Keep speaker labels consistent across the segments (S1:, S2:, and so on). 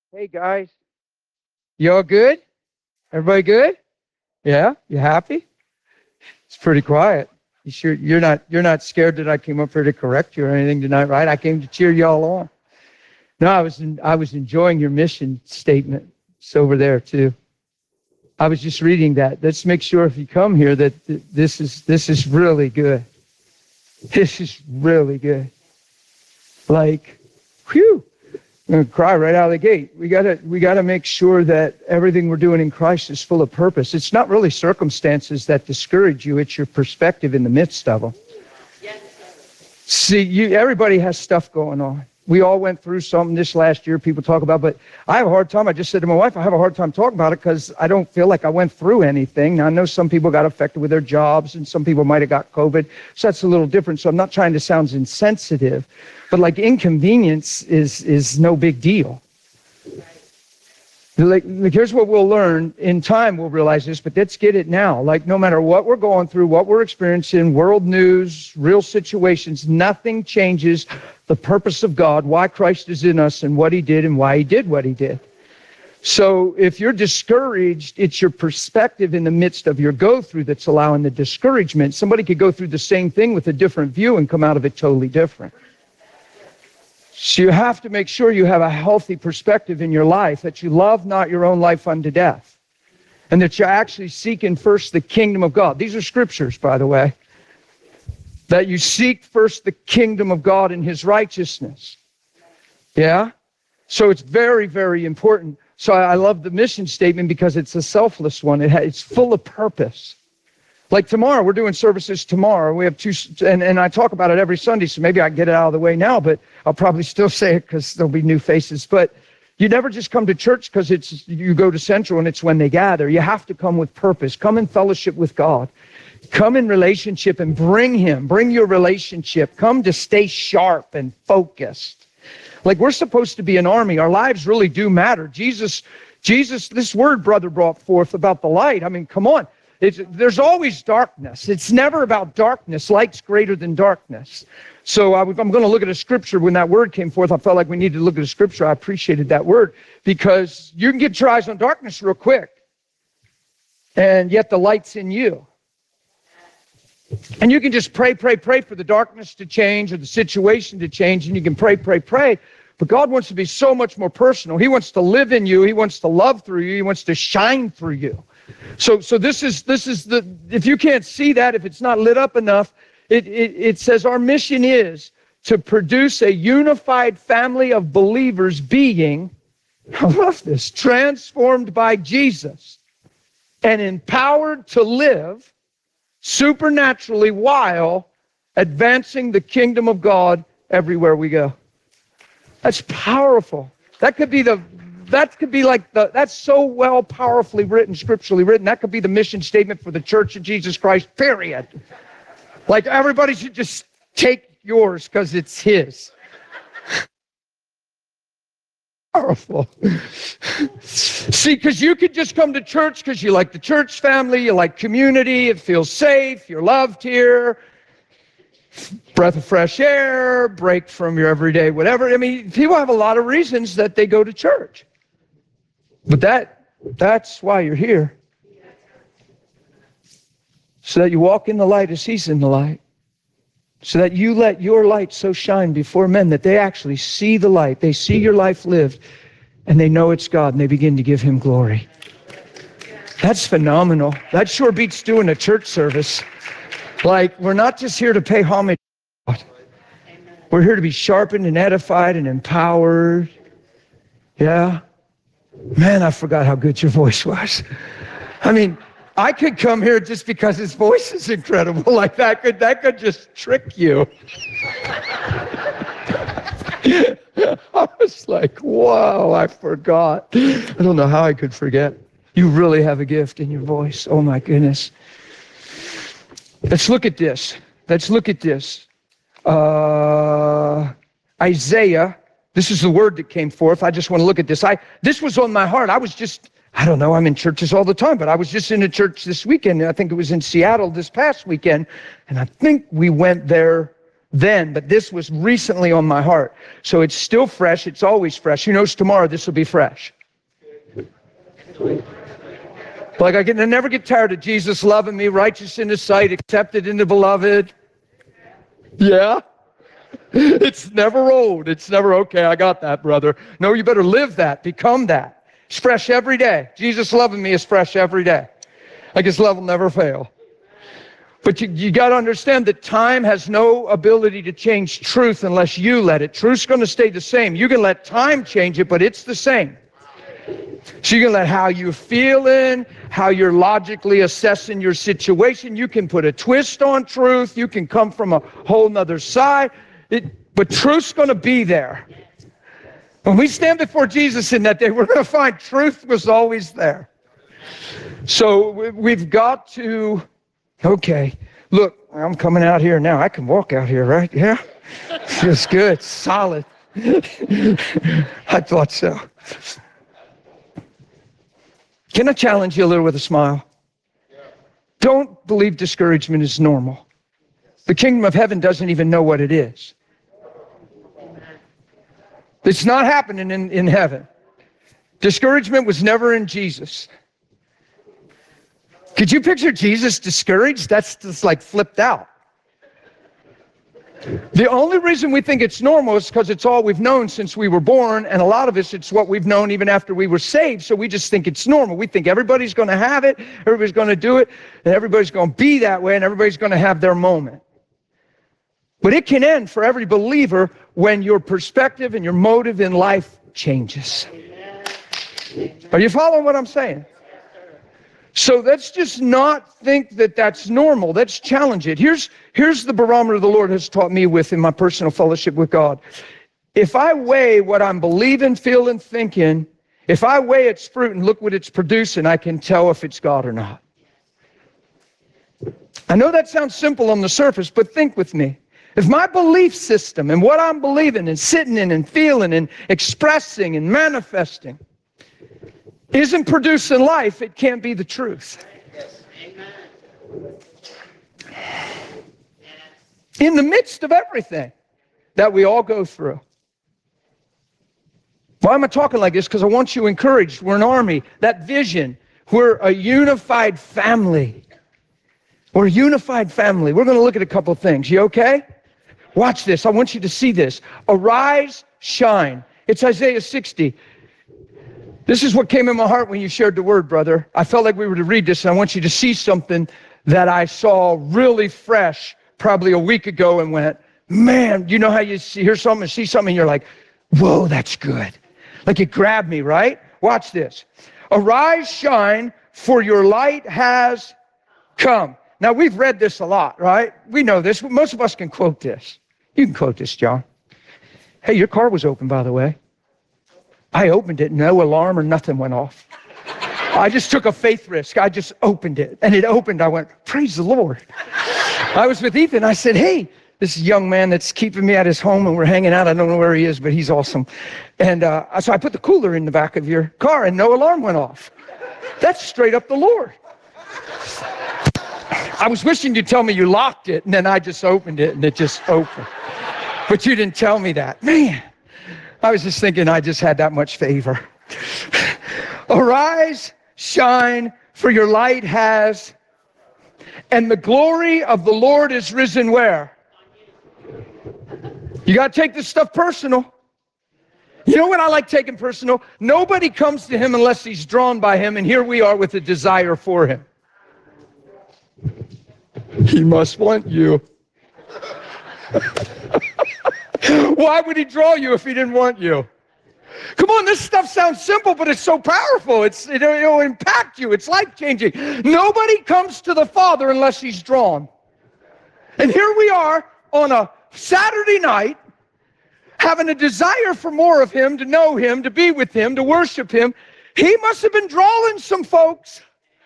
S1: Hey guys, you all good? Everybody good? Yeah, you happy? It's pretty quiet. You sure you're not scared that I came up here to correct you or anything tonight, right? I came to cheer you all on. No, I was enjoying your mission statement. It's over there too. I was just reading that. Let's make sure if you come here that this is really good. This is really good. Like, whew. I'm going to cry right out of the gate. We gotta make sure that everything we're doing in Christ is full of purpose. It's not really circumstances that discourage you. It's your perspective in the midst of them. See, everybody has stuff going on. We all went through something this last year people talk about, but I have a hard time. I just said to my wife, I have a hard time talking about it because I don't feel like I went through anything. Now, I know some people got affected with their jobs and some people might have got COVID, so that's a little different. So I'm not trying to sound insensitive, but like inconvenience is no big deal. Like, here's what we'll learn. In time, we'll realize this, but let's get it now. Like, no matter what we're going through, what we're experiencing, world news, real situations, nothing changes the purpose of God, why Christ is in us, and what he did and why he did what he did. So if you're discouraged, it's your perspective in the midst of your go-through that's allowing the discouragement. Somebody could go through the same thing with a different view and come out of it totally different. So you have to make sure you have a healthy perspective in your life, that you love not your own life unto death, and that you're actually seeking first the kingdom of God. These are scriptures, by the way. That you seek first the kingdom of God and his righteousness. Yeah? So it's very, very important. So I love the mission statement because it's a selfless one. It's full of purpose. Like tomorrow, we're doing services tomorrow. We have two, and I talk about it every Sunday, so maybe I can get it out of the way now, but I'll probably still say it because there'll be new faces. But you never just come to church because you go to Central and it's when they gather. You have to come with purpose. Come in fellowship with God. Come in relationship and bring your relationship. Come to stay sharp and focused. Like, we're supposed to be an army. Our lives really do matter. Jesus, this word brother brought forth about the light. I mean, come on. There's always darkness. It's never about darkness. Light's greater than darkness. So I'm going to look at a scripture. When that word came forth, I felt like we needed to look at a scripture. I appreciated that word because you can get your eyes on darkness real quick. And yet the light's in you. And you can just pray for the darkness to change or the situation to change. And you can pray. But God wants to be so much more personal. He wants to live in you. He wants to love through you. He wants to shine through you. So this is the, if you can't see that, if it's not lit up enough, it says our mission is to produce a unified family of believers being, I love this, transformed by Jesus and empowered to live supernaturally while advancing the kingdom of God everywhere we go. That's powerful. That's so well powerfully written, scripturally written. That could be the mission statement for the Church of Jesus Christ, period. Like, everybody should just take yours because it's his. Powerful. See, because you could just come to church because you like the church family, you like community, it feels safe, you're loved here. Breath of fresh air, break from your everyday whatever. I mean, people have a lot of reasons that they go to church. But that's why you're here. So that you walk in the light as he's in the light. So that you let your light so shine before men that they actually see the light. They see your life lived and they know it's God and they begin to give him glory. That's phenomenal. That sure beats doing a church service. Like, we're not just here to pay homage to God. We're here to be sharpened and edified and empowered. Yeah. Man, I forgot how good your voice was. I mean, I could come here just because his voice is incredible. Like, that could just trick you. I was like, wow, I forgot. I don't know how I could forget. You really have a gift in your voice. Oh my goodness. Let's look at this. Isaiah. This is the word that came forth. I just want to look at this. This was on my heart. I don't know, I'm in churches all the time, but I was just in a church this weekend. I think it was in Seattle this past weekend. And I think we went there then, but this was recently on my heart. So it's still fresh. It's always fresh. Who knows tomorrow this will be fresh. Like I never get tired of Jesus loving me, righteous in his sight, accepted in the beloved. Yeah. It's never old. It's never, okay, I got that, brother. No, you better live that. Become that. It's fresh every day. Jesus loving me is fresh every day. Like his love will never fail. But you got to understand that time has no ability to change truth unless you let it. Truth's going to stay the same. You can let time change it, but it's the same. So you can let how you're feeling, how you're logically assessing your situation. You can put a twist on truth. You can come from a whole nother side. But truth's going to be there. When we stand before Jesus in that day, we're going to find truth was always there. So we've got to, okay, look, I'm coming out here now. I can walk out here, right? Yeah? Feels good, solid. I thought so. Can I challenge you a little with a smile? Don't believe discouragement is normal. The kingdom of heaven doesn't even know what it is. It's not happening in heaven. Discouragement was never in Jesus. Could you picture Jesus discouraged? That's just like flipped out. The only reason we think it's normal is because it's all we've known since we were born, and a lot of us, it's what we've known even after we were saved, so we just think it's normal. We think everybody's going to have it, everybody's going to do it, and everybody's going to be that way, and everybody's going to have their moment. But it can end for every believer when your perspective and your motive in life changes. Are you following what I'm saying? So let's just not think that that's normal. Let's challenge it. Here's the barometer the Lord has taught me with in my personal fellowship with God. If I weigh what I'm believing, feeling, thinking, if I weigh its fruit and look what it's producing, I can tell if it's God or not. I know that sounds simple on the surface, but think with me. If my belief system and what I'm believing and sitting in and feeling and expressing and manifesting isn't producing life, it can't be the truth. In the midst of everything that we all go through. Why am I talking like this? Because I want you encouraged. We're an army. That vision. We're a unified family. We're a unified family. We're going to look at a couple of things. You okay? Watch this. I want you to see this. Arise, shine. It's Isaiah 60. This is what came in my heart when you shared the word, brother. I felt like we were to read this, and I want you to see something that I saw really fresh probably a week ago and went, man, you know how you hear something and see something and you're like, whoa, that's good. Like it grabbed me, right? Watch this. Arise, shine, for your light has come. Now, we've read this a lot, right? We know this. Most of us can quote this. You can quote this, John. Hey, your car was open, by the way. I opened it. No alarm or nothing went off. I just took a faith risk. I just opened it. And it opened. I went, praise the Lord. I was with Ethan. I said, hey, this young man that's keeping me at his home and we're hanging out. I don't know where he is, but he's awesome. And so I put the cooler in the back of your car and no alarm went off. That's straight up the Lord. I was wishing you'd tell me you locked it, and then I just opened it, and it just opened. But you didn't tell me that. Man, I was just thinking I just had that much favor. Arise, shine, for your light has, and the glory of the Lord is risen where? You got to take this stuff personal. You know what I like taking personal? Nobody comes to him unless he's drawn by him, and here we are with a desire for him. He must want you. Why would he draw you if he didn't want you? Come on, this stuff sounds simple, but it's so powerful. It'll impact you. It's life-changing. Nobody comes to the Father unless he's drawn. And here we are on a Saturday night, having a desire for more of him, to know him, to be with him, to worship him. He must have been drawing some folks.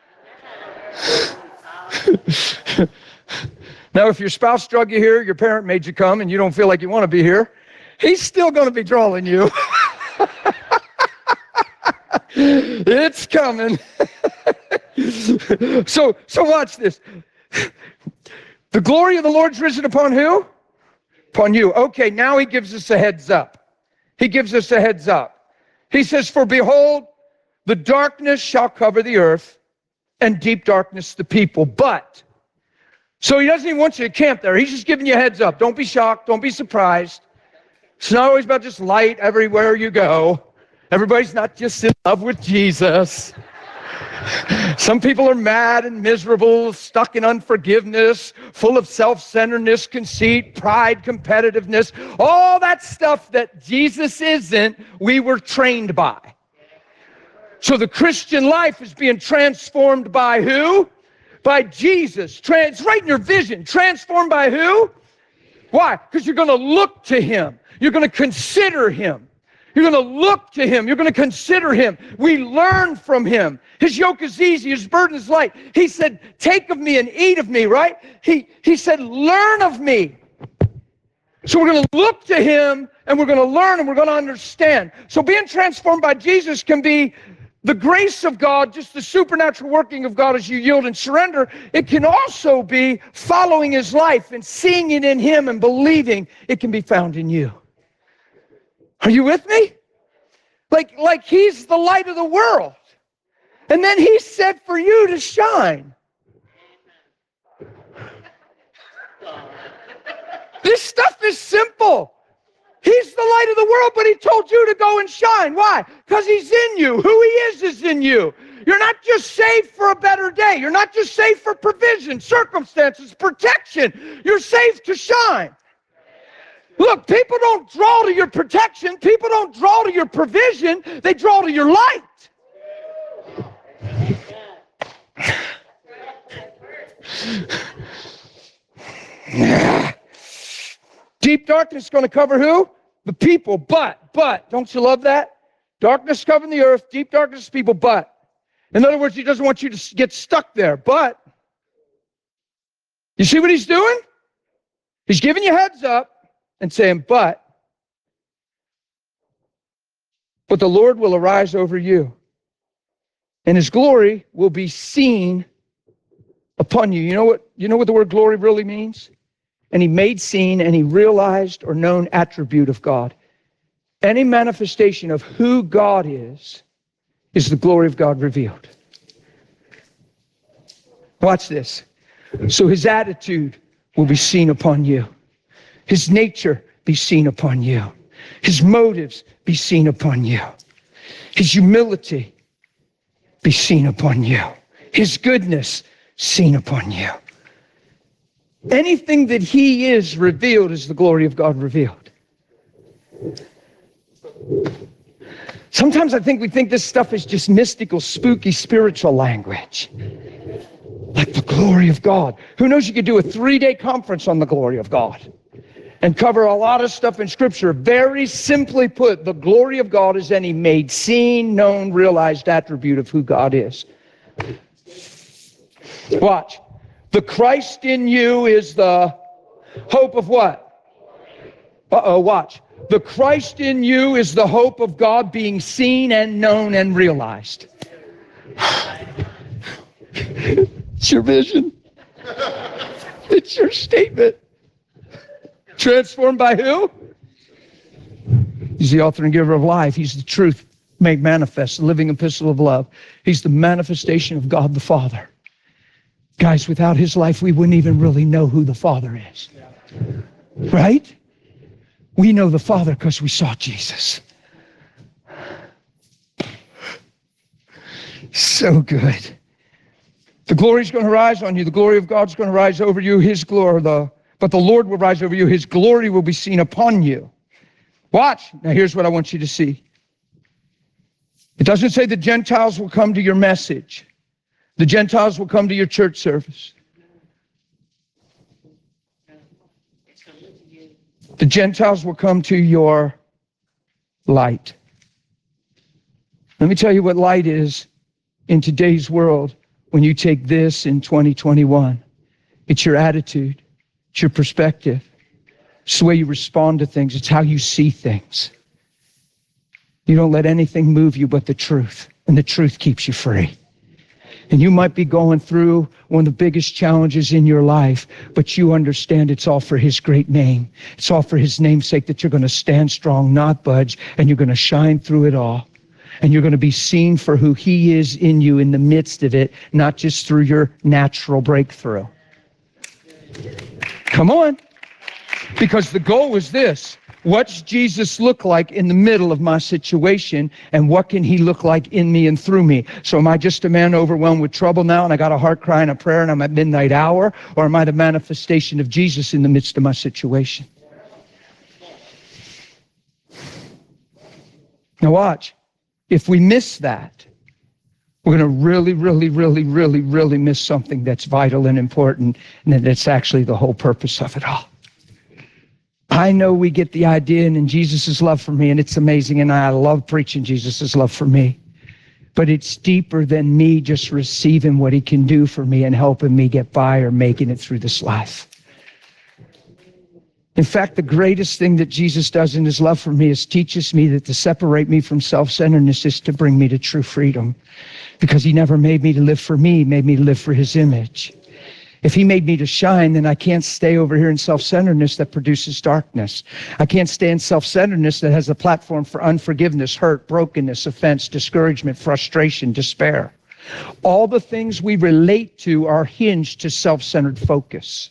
S1: Now, if your spouse drug you here, your parent made you come, and you don't feel like you want to be here, he's still going to be drawing you. It's coming. So watch this. The glory of the Lord's risen upon who? upon you. Okay, now he gives us a heads up. He gives us a heads up. He says, for behold, the darkness shall cover the earth, and deep darkness the people. But, so he doesn't even want you to camp there. He's just giving you a heads up. Don't be shocked. Don't be surprised. It's not always about just light everywhere you go. Everybody's not just in love with Jesus. Some people are mad and miserable, stuck in unforgiveness, full of self-centeredness, conceit, pride, competitiveness, all that stuff that Jesus isn't, we were trained by. So the Christian life is being transformed by who? By Jesus. It's right in your vision. Transformed by who? Why? Because you're going to look to him. You're going to consider him. You're going to look to him. You're going to consider him. We learn from him. His yoke is easy. His burden is light. He said, take of me and eat of me, right? He said, learn of me. So we're going to look to him, and we're going to learn, and we're going to understand. So being transformed by Jesus can be the grace of God, just the supernatural working of God as you yield and surrender. It can also be following his life and seeing it in him and believing it can be found in you. Are you with me? Like he's the light of the world. And then he said for you to shine. This stuff is simple. He's the light of the world, but he told you to go and shine. Why? Because he's in you. Who he is in you. You're not just saved for a better day. You're not just saved for provision, circumstances, protection. You're saved to shine. Look, people don't draw to your protection. People don't draw to your provision. They draw to your light. Deep darkness is going to cover who? The people. But, don't you love that? Darkness covering the earth, deep darkness people, but. In other words, he doesn't want you to get stuck there. But, you see what he's doing? He's giving you heads up and saying, but the Lord will arise over you, and his glory will be seen upon you. You know what the word glory really means? And he made seen, and he realized or known attribute of God. Any manifestation of who God is the glory of God revealed. Watch this. So his attitude will be seen upon you. His nature be seen upon you. His motives be seen upon you. His humility be seen upon you. His goodness seen upon you. Anything that he is revealed is the glory of God revealed. Sometimes I think we think this stuff is just mystical, spooky, spiritual language. Like the glory of God. Who knows, you could do a 3-day conference on the glory of God and cover a lot of stuff in Scripture. Very simply put, the glory of God is any made seen, known, realized attribute of who God is. Watch. The Christ in you is the hope of what? Watch. The Christ in you is the hope of God being seen and known and realized. It's your vision. It's your statement. Transformed by who? He's the author and giver of life. He's the truth made manifest, the living epistle of love. He's the manifestation of God the Father. Guys, without his life, we wouldn't even really know who the Father is. Right? We know the Father because we saw Jesus. So good. The glory is going to rise on you. The glory of God is going to rise over you. His glory, but the Lord will rise over you. His glory will be seen upon you. Watch. Now here's what I want you to see. It doesn't say the Gentiles will come to your message. The Gentiles will come to your church service. The Gentiles will come to your light. Let me tell you what light is in today's world when you take this in 2021. It's your attitude. It's your perspective. It's the way you respond to things. It's how you see things. You don't let anything move you but the truth, and the truth keeps you free. And you might be going through one of the biggest challenges in your life, but you understand it's all for His great name. It's all for His name's sake, that you're going to stand strong, not budge, and you're going to shine through it all. And you're going to be seen for who He is in you in the midst of it, not just through your natural breakthrough. Come on. Because the goal is this. What's Jesus look like in the middle of my situation, and what can He look like in me and through me? So am I just a man overwhelmed with trouble now, and I got a heart cry and a prayer, and I'm at midnight hour? Or am I the manifestation of Jesus in the midst of my situation? Now watch. If we miss that, we're going to really miss something that's vital and important, and that it's actually the whole purpose of it all. I know we get the idea and in Jesus' love for me, and it's amazing, and I love preaching Jesus' love for me. But it's deeper than me just receiving what He can do for me and helping me get by or making it through this life. In fact, the greatest thing that Jesus does in His love for me is teaches me that to separate me from self-centeredness is to bring me to true freedom. Because He never made me to live for me, He made me to live for His image. If He made me to shine, then I can't stay over here in self-centeredness that produces darkness. I can't stay in self-centeredness that has a platform for unforgiveness, hurt, brokenness, offense, discouragement, frustration, despair. All the things we relate to are hinged to self-centered focus.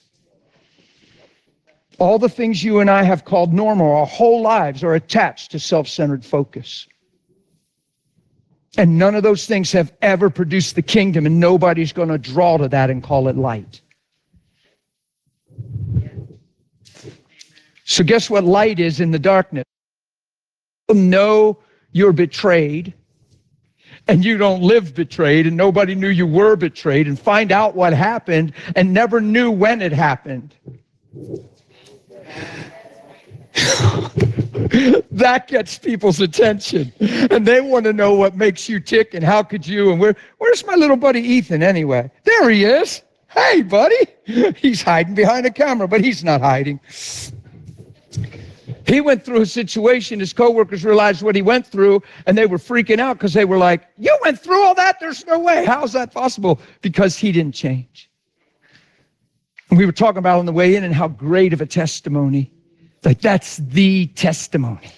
S1: All the things you and I have called normal, our whole lives, are attached to self-centered focus. And none of those things have ever produced the kingdom, and nobody's going to draw to that and call it light. So guess what light is in the darkness? You know you're betrayed, and you don't live betrayed, and nobody knew you were betrayed, and find out what happened and never knew when it happened. That gets people's attention, and they want to know what makes you tick and how could you, and where's my little buddy Ethan anyway? There he is. Hey, buddy. He's hiding behind a camera, but he's not hiding. He went through a situation, his coworkers realized what he went through, and they were freaking out because they were like, you went through all that? There's no way. How's that possible? Because he didn't change. And we were talking about on the way in and how great of a testimony. Like, that's the testimony.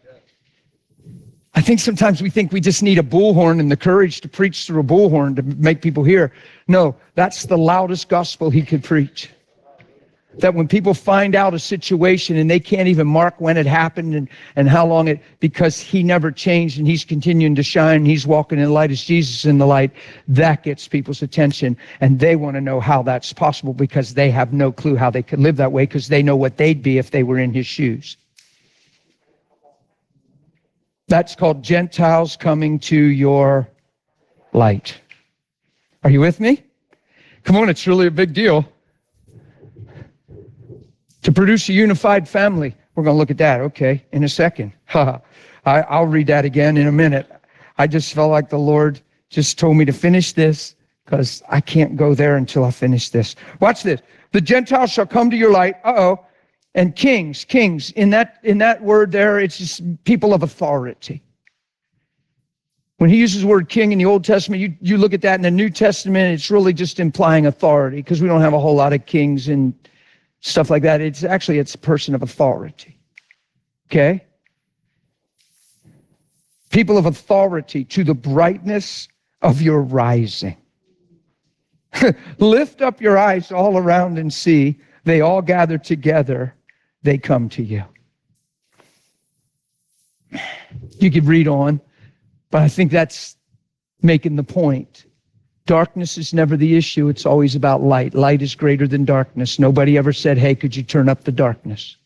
S1: I think sometimes we think we just need a bullhorn and the courage to preach through a bullhorn to make people hear. No, that's the loudest gospel he could preach. That when people find out a situation and they can't even mark when it happened and how long because he never changed and he's continuing to shine, and he's walking in the light as Jesus in the light, that gets people's attention. And they want to know how that's possible because they have no clue how they could live that way, because they know what they'd be if they were in his shoes. That's called Gentiles coming to your light. Are you with me? Come on, it's really a big deal. To produce a unified family. We're going to look at that, okay, in a second. I'll read that again in a minute. I just felt like the Lord just told me to finish this because I can't go there until I finish this. Watch this. The Gentiles shall come to your light. And kings. In that word there, it's just people of authority. When he uses the word king in the Old Testament, you look at that in the New Testament, it's really just implying authority, because we don't have a whole lot of kings and stuff like that. It's a person of authority. Okay? People of authority, to the brightness of your rising. Lift up your eyes all around and see. They all gather together. They come to you. You could read on, but I think that's making the point. Darkness is never the issue. It's always about light. Light is greater than darkness. Nobody ever said, hey, could you turn up the darkness?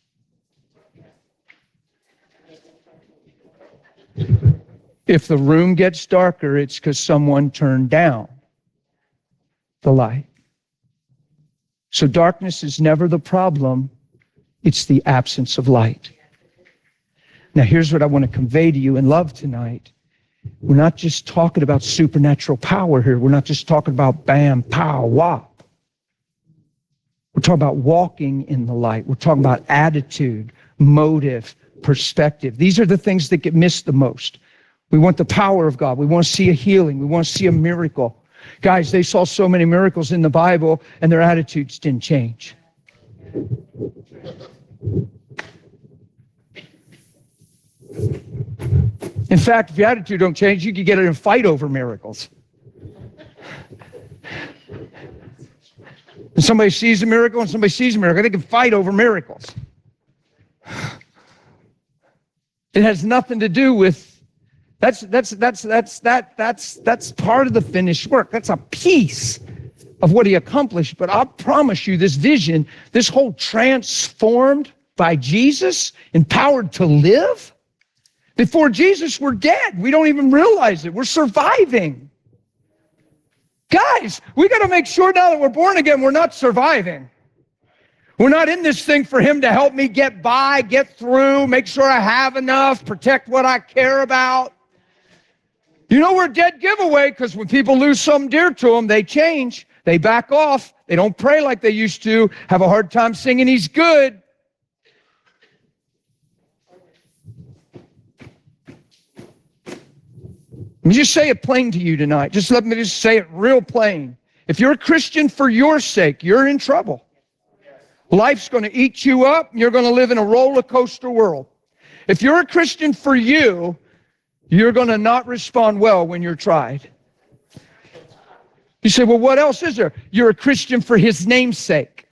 S1: If the room gets darker, it's because someone turned down the light. So darkness is never the problem. It's the absence of light. Now, here's what I want to convey to you in love tonight. We're not just talking about supernatural power here. We're not just talking about bam, pow, wop. We're talking about walking in the light. We're talking about attitude, motive, perspective. These are the things that get missed the most. We want the power of God. We want to see a healing. We want to see a miracle. Guys, they saw so many miracles in the Bible and their attitudes didn't change. In fact, if your attitude don't change, you could get in a fight over miracles. And somebody sees a miracle and somebody sees a miracle, they can fight over miracles. It has nothing to do with that's part of the finished work. That's a piece of what he accomplished. But I promise you, this vision, this whole transformed by Jesus, empowered to live. Before Jesus, we're dead. We don't even realize it. We're surviving. Guys, we got to make sure now that we're born again, we're not surviving. We're not in this thing for him to help me get by, get through, make sure I have enough, protect what I care about. You know we're a dead giveaway because when people lose something dear to them, they change. They back off. They don't pray like they used to, have a hard time singing he's good. Let me just say it plain to you tonight. Let me say it real plain. If you're a Christian for your sake, you're in trouble. Life's going to eat you up. You're going to live in a roller coaster world. If you're a Christian for you, you're going to not respond well when you're tried. You say, well, what else is there? You're a Christian for his name's sake.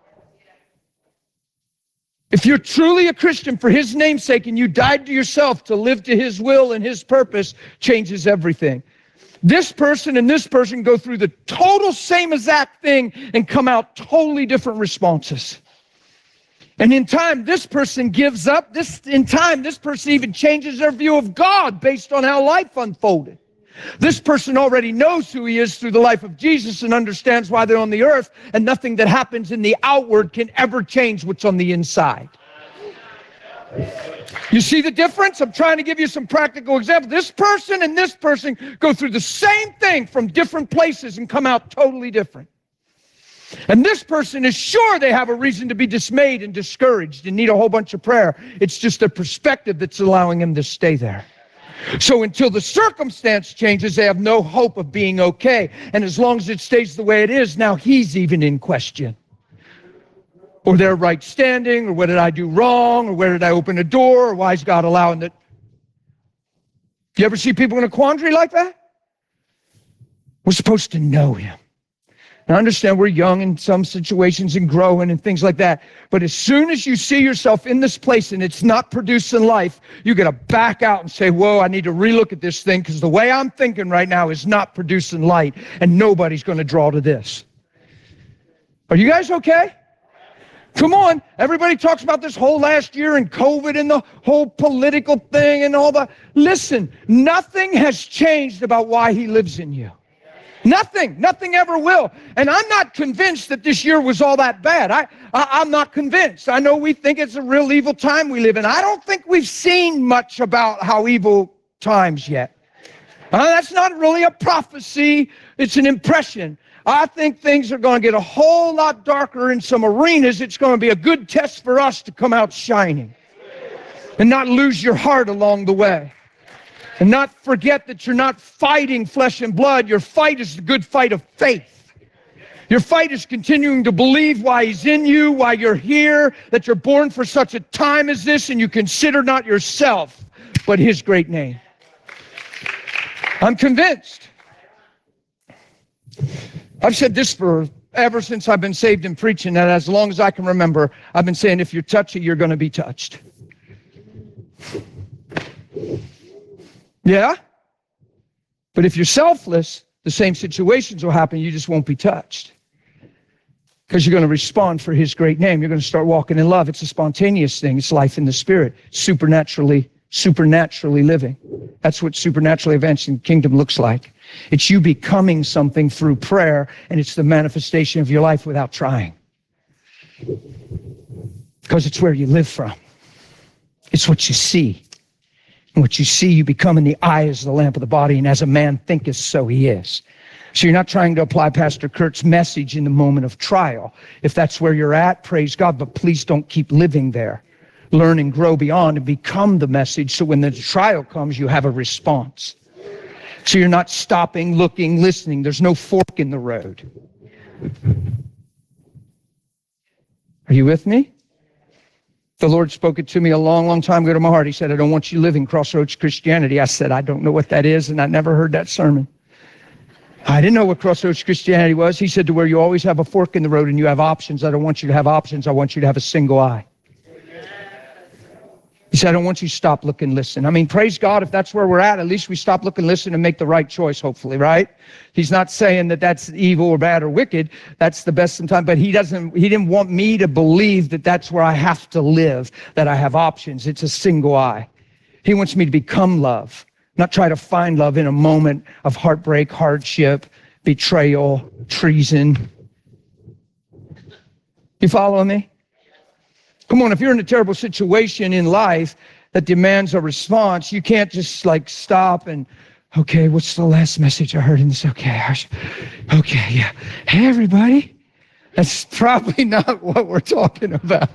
S1: If you're truly a Christian for his name's sake and you died to yourself to live to his will and his purpose, changes everything. This person and this person go through the total same exact thing and come out totally different responses. And in time, this person gives up. In time, this person even changes their view of God based on how life unfolded. This person already knows who he is through the life of Jesus and understands why they're on the earth, and nothing that happens in the outward can ever change what's on the inside. You see the difference? I'm trying to give you some practical examples. This person and this person go through the same thing from different places and come out totally different. And this person is sure they have a reason to be dismayed and discouraged and need a whole bunch of prayer. It's just their perspective that's allowing them to stay there. So until the circumstance changes, they have no hope of being okay. And as long as it stays the way it is, now he's even in question. Or their right standing, or what did I do wrong, or where did I open a door, or why is God allowing that? You ever see people in a quandary like that? We're supposed to know him. Now, I understand we're young in some situations and growing and things like that, but as soon as you see yourself in this place and it's not producing life, you got to back out and say, whoa, I need to relook at this thing because the way I'm thinking right now is not producing light, and nobody's going to draw to this. Are you guys okay? Come on, everybody talks about this whole last year and COVID and the whole political thing and all that. Listen, nothing has changed about why he lives in you. Nothing ever will. And I'm not convinced that this year was all that bad. I'm not convinced. I know we think it's a real evil time we live in. I don't think we've seen much about how evil times yet. That's not really a prophecy. It's an impression. I think things are going to get a whole lot darker in some arenas. It's going to be a good test for us to come out shining and not lose your heart along the way. And not forget that you're not fighting flesh and blood. Your fight is the good fight of faith. Your fight is continuing to believe why he's in you, why you're here, that you're born for such a time as this, and you consider not yourself, but his great name. I'm convinced. I've said this ever since I've been saved and preaching, that as long as I can remember, I've been saying if you're touchy, you're going to be touched. Yeah? But if you're selfless, the same situations will happen. You just won't be touched. Because you're going to respond for his great name. You're going to start walking in love. It's a spontaneous thing. It's life in the spirit. Supernaturally living. That's what supernaturally advancing the kingdom looks like. It's you becoming something through prayer, and it's the manifestation of your life without trying. Because it's where you live from. It's what you see. And what you see, you become, in the eye is the lamp of the body, and as a man thinketh, so he is. So you're not trying to apply Pastor Kurt's message in the moment of trial. If that's where you're at, praise God, but please don't keep living there. Learn and grow beyond and become the message, so when the trial comes, you have a response. So you're not stopping, looking, listening. There's no fork in the road. Are you with me? The Lord spoke it to me a long, long time ago to my heart. He said, I don't want you living Crossroads Christianity. I said, I don't know what that is, and I never heard that sermon. I didn't know what Crossroads Christianity was. He said, to where you always have a fork in the road and you have options. I don't want you to have options. I want you to have a single eye. He said, I don't want you to stop, look, and listen. I mean, praise God, if that's where we're at least we stop, look, and listen and make the right choice, hopefully, right? He's not saying that that's evil or bad or wicked. That's the best sometimes. But he didn't want me to believe that that's where I have to live, that I have options. It's a single eye. He wants me to become love, not try to find love in a moment of heartbreak, hardship, betrayal, treason. You following me? Come on, if you're in a terrible situation in life that demands a response, you can't just like stop and, okay, what's the last message I heard in this? Okay, yeah. Hey, everybody. That's probably not what we're talking about.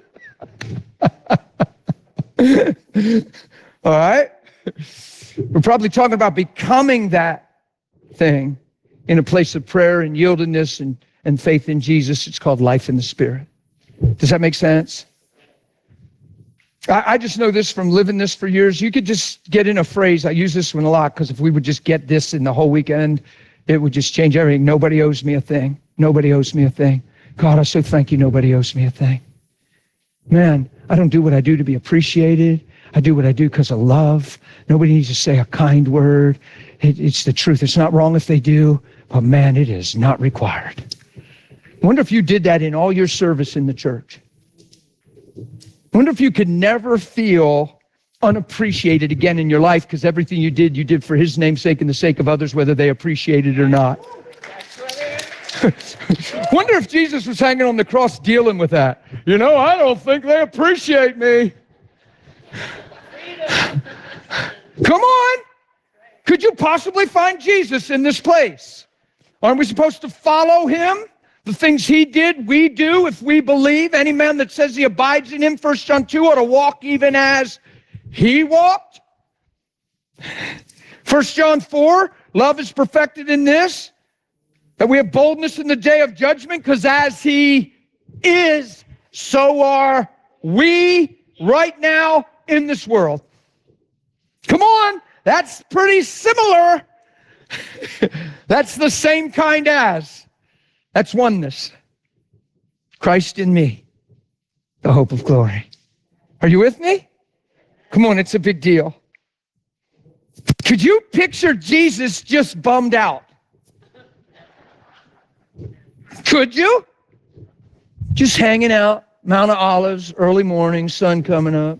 S1: All right? We're probably talking about becoming that thing in a place of prayer and yieldedness and faith in Jesus. It's called life in the Spirit. Does that make sense? I just know this from living this for years. You could just get in a phrase. I use this one a lot because if we would just get this in the whole weekend, it would just change everything. Nobody owes me a thing. Nobody owes me a thing. God, I so thank you. Nobody owes me a thing. Man, I don't do what I do to be appreciated. I do what I do because of love. Nobody needs to say a kind word. It's the truth. It's not wrong if they do, but man, it is not required. I wonder if you did that in all your service in the church. I wonder if you could never feel unappreciated again in your life because everything you did for his name's sake and the sake of others, whether they appreciate it or not. Wonder if Jesus was hanging on the cross dealing with that. You know, I don't think they appreciate me. Come on. Could you possibly find Jesus in this place? Aren't we supposed to follow him? The things he did, we do if we believe. Any man that says he abides in him, 1 John 2, ought to walk even as he walked. 1 John 4, love is perfected in this, that we have boldness in the day of judgment, because as he is, so are we right now in this world. Come on, that's pretty similar. That's the same kind as. That's oneness. Christ in me, the hope of glory. Are you with me? Come on, it's a big deal. Could you picture Jesus just bummed out? Could you? Just hanging out, Mount of Olives, early morning, sun coming up.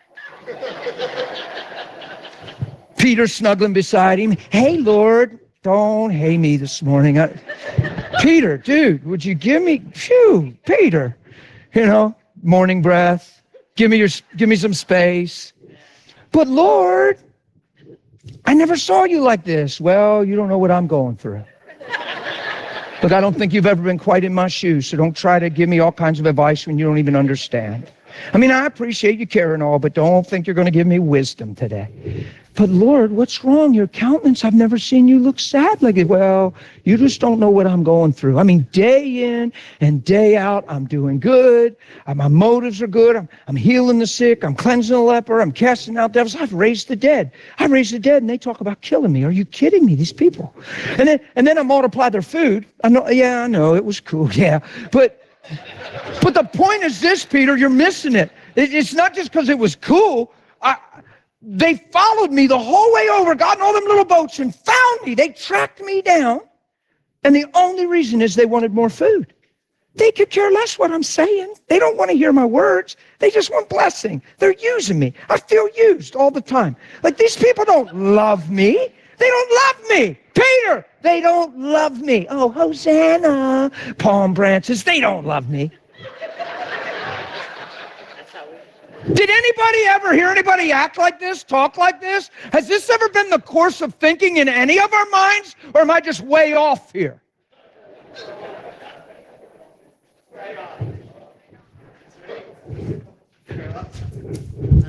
S1: Peter snuggling beside him. Hey, Lord, don't hey me this morning. Peter, dude, would you give me, Peter, morning breath. Give me some space. But Lord, I never saw you like this. Well, you don't know what I'm going through. Look, I don't think you've ever been quite in my shoes, so don't try to give me all kinds of advice when you don't even understand. I mean, I appreciate you care and all, but don't think you're going to give me wisdom today. But Lord, what's wrong? Your countenance, I've never seen you look sad like it. Well, you just don't know what I'm going through. I mean, day in and day out, I'm doing good. My motives are good. I'm healing the sick. I'm cleansing the leper. I'm casting out devils. I've raised the dead. I raised the dead, and they talk about killing me. Are you kidding me, these people? And then I multiply their food. I know, it was cool, yeah. But the point is this, Peter, you're missing it. It's not just because it was cool. They followed me the whole way over, got in all them little boats and found me. They tracked me down. And the only reason is they wanted more food. They could care less what I'm saying. They don't want to hear my words. They just want blessing. They're using me. I feel used all the time. Like, these people don't love me. They don't love me. Peter, they don't love me. Oh, Hosanna, palm branches, they don't love me. Did anybody ever hear anybody act like this, talk like this? Has this ever been the course of thinking in any of our minds, or am I just way off here?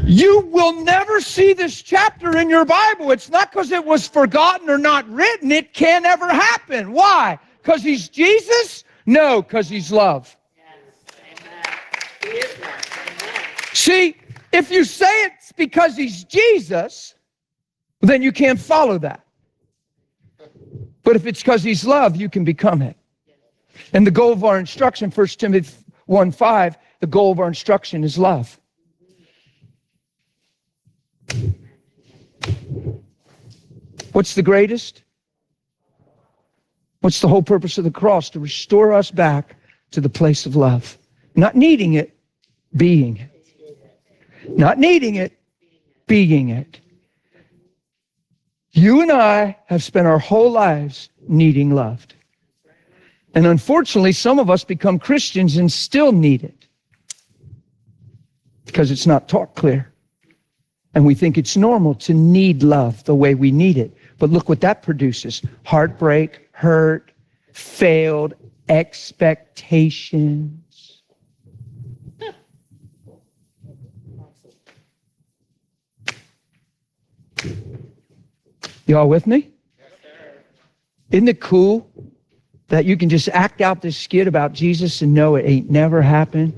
S1: You will never see this chapter in your Bible. It's not because it was forgotten or not written. It can't ever happen. Why? Because he's Jesus? No, because he's love.
S2: He is love. Amen.
S1: See, if you say it's because he's Jesus, then you can't follow that. But if it's because he's love, you can become it. And the goal of our instruction, 1 Timothy 1:5, the goal of our instruction is love. What's the greatest? What's the whole purpose of the cross? To restore us back to the place of love. Not needing it, being it. Not needing it, being it. You and I have spent our whole lives needing love. And unfortunately, some of us become Christians and still need it because it's not taught clear. And we think it's normal to need love the way we need it. But look what that produces. Heartbreak, hurt, failed expectations. Y'all with me? Isn't it cool that you can just act out this skit about Jesus and know it ain't never happened?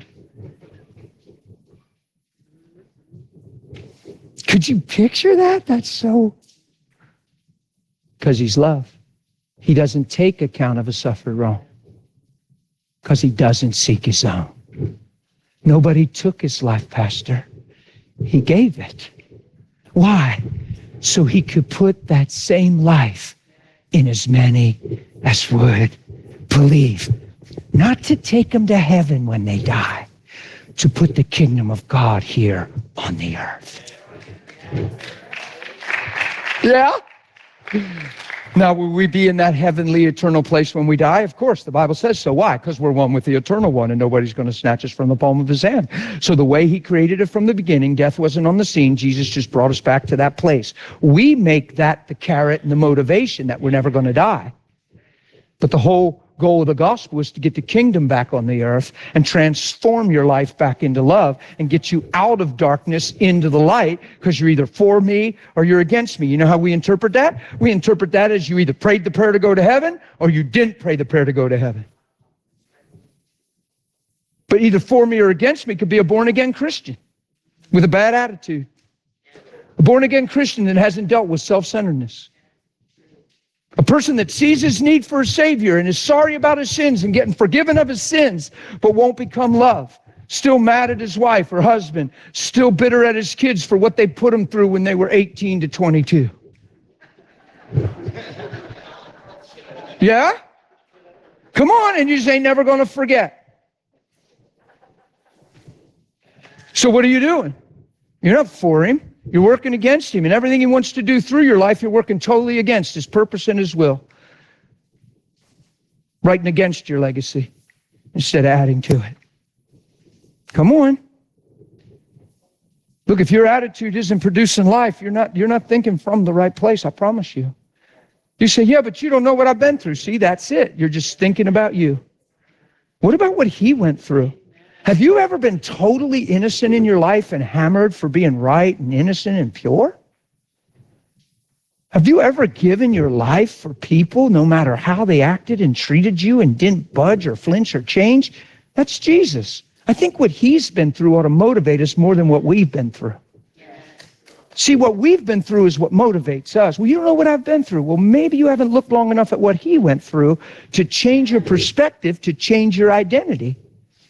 S1: Could you picture that? That's so... Because he's love. He doesn't take account of a suffered wrong. Because he doesn't seek his own. Nobody took his life, Pastor. He gave it. Why? So he could put that same life in as many as would believe. Not to take them to heaven when they die. To put the kingdom of God here on the earth. Yeah? Now, will we be in that heavenly eternal place when we die? Of course, the Bible says so. Why? Because we're one with the eternal one and nobody's going to snatch us from the palm of his hand. So the way he created it from the beginning, death wasn't on the scene. Jesus just brought us back to that place. We make that the carrot and the motivation that we're never going to die. But the whole goal of the gospel is to get the kingdom back on the earth and transform your life back into love and get you out of darkness into the light, because you're either for me or you're against me. You know how we interpret that? We interpret that as you either prayed the prayer to go to heaven or you didn't pray the prayer to go to heaven. But either for me or against me could be a born-again Christian with a bad attitude. A born-again Christian that hasn't dealt with self-centeredness. A person that sees his need for a Savior and is sorry about his sins and getting forgiven of his sins, but won't become love. Still mad at his wife or husband. Still bitter at his kids for what they put him through when they were 18 to 22. Yeah? Come on, and you just ain't never going to forget. So what are you doing? You're not for him. You're working against him, and everything he wants to do through your life, you're working totally against his purpose and his will. Writing against your legacy instead of adding to it. Come on. Look, if your attitude isn't producing life, you're not thinking from the right place, I promise you. You say, yeah, but you don't know what I've been through. See, that's it. You're just thinking about you. What about what he went through? Have you ever been totally innocent in your life and hammered for being right and innocent and pure? Have you ever given your life for people no matter how they acted and treated you and didn't budge or flinch or change? That's Jesus. I think what he's been through ought to motivate us more than what we've been through. See, what we've been through is what motivates us. Well, you don't know what I've been through. Well, maybe you haven't looked long enough at what he went through to change your perspective, to change your identity.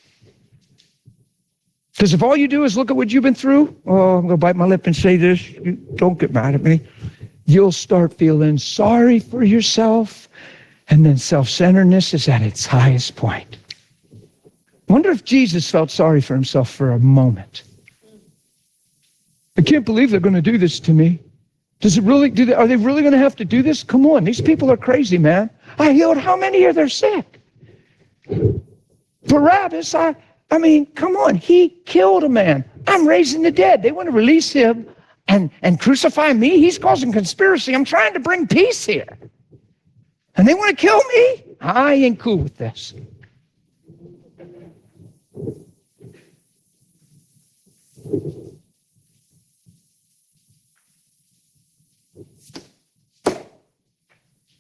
S1: Because if all you do is look at what you've been through, oh, I'm going to bite my lip and say this, don't get mad at me. You'll start feeling sorry for yourself, and then self-centeredness is at its highest point. Wonder if Jesus felt sorry for himself for a moment. I can't believe they're going to do this to me. Does it really? Are they really going to have to do this? Come on, these people are crazy, man. I healed how many of their sick? Barabbas, I mean, come on, he killed a man. I'm raising the dead. They want to release him and crucify me. He's causing conspiracy. I'm trying to bring peace here. And they want to kill me? I ain't cool with this.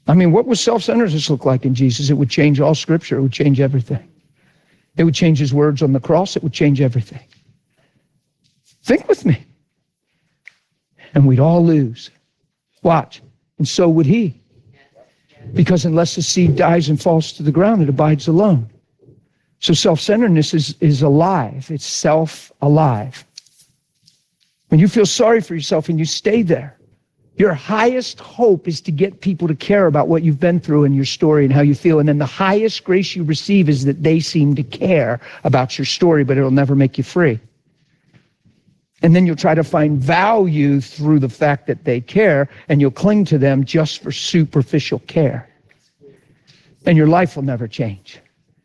S1: I mean, what would self-centeredness look like in Jesus? It would change all Scripture. It would change everything. It would change his words on the cross. It would change everything. Think with me. And we'd all lose. Watch. And so would he. Because unless the seed dies and falls to the ground, it abides alone. So self-centeredness is alive. It's self-alive. When you feel sorry for yourself and you stay there, your highest hope is to get people to care about what you've been through and your story and how you feel. And then the highest grace you receive is that they seem to care about your story, but it'll never make you free. And then you'll try to find value through the fact that they care, and you'll cling to them just for superficial care. And your life will never change.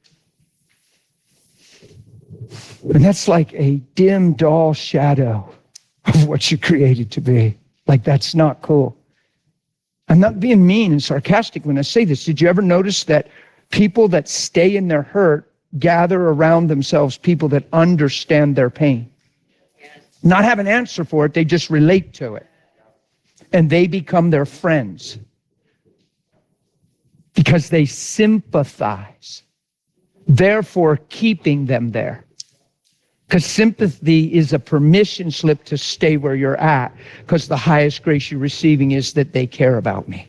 S1: And that's like a dim, dull shadow of what you're created to be. Like, that's not cool. I'm not being mean and sarcastic when I say this. Did you ever notice that people that stay in their hurt gather around themselves people that understand their pain? Not have an answer for it, they just relate to it. And they become their friends. Because they sympathize. Therefore, keeping them there. Because sympathy is a permission slip to stay where you're at. Because the highest grace you're receiving is that they care about me.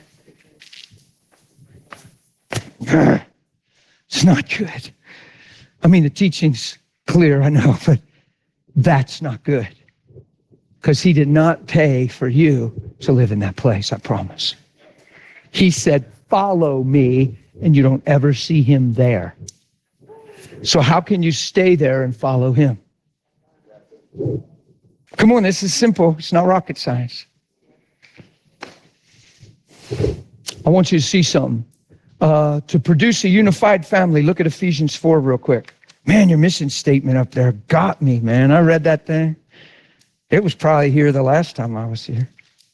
S1: It's not good. I mean, the teaching's clear, I know, but that's not good. Because he did not pay for you to live in that place, I promise. He said, follow me, and you don't ever see him there. So how can you stay there and follow him? Come on, this is simple. It's not rocket science. I want you to see something. To produce a unified family, look at Ephesians 4 real quick. Man, your mission statement up there got me, man. I read that thing. It was probably here the last time I was here.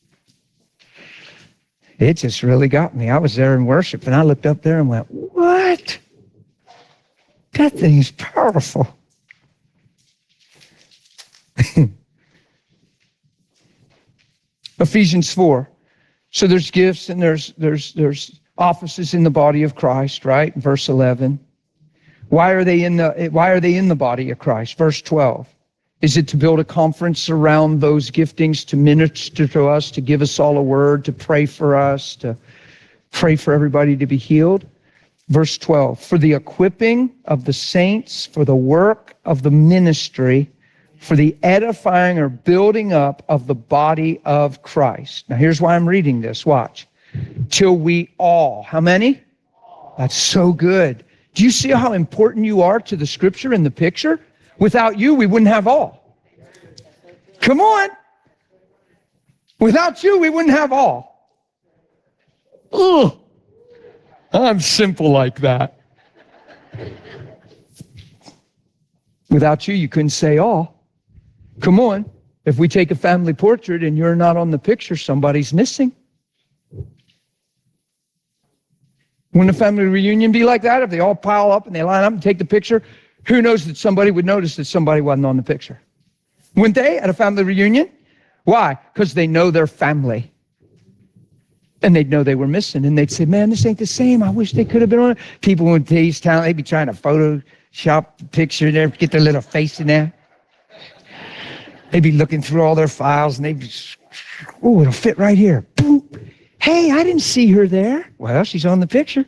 S1: It just really got me. I was there in worship, and I looked up there and went, what? That thing is powerful. Ephesians 4. So there's gifts and there's offices in the body of Christ, right? Verse 11. Why are they in the body of Christ? Verse 12. Is it to build a conference around those giftings, to minister to us, to give us all a word, to pray for us, to pray for everybody to be healed? Verse 12. For the equipping of the saints, for the work of the ministry, for the edifying or building up of the body of Christ. Now here's why I'm reading this. Watch. Till we all, how many? That's so good. Do you see how important you are to the scripture in the picture? Without you, we wouldn't have all. Come on. Without you, we wouldn't have all. Ugh. I'm simple like that. Without you, you couldn't say all. Come on. If we take a family portrait and you're not on the picture, somebody's missing. Wouldn't a family reunion be like that? If they all pile up and they line up and take the picture, who knows that somebody would notice that somebody wasn't on the picture? Wouldn't they at a family reunion? Why? Because they know their family. And they'd know they were missing. And they'd say, man, this ain't the same. I wish they could have been on it. People in today's town, they'd be trying to Photoshop the picture there, get their little face in there. They'd be looking through all their files and they'd be, oh, it'll fit right here. Boom. Hey, I didn't see her there. Well, she's on the picture.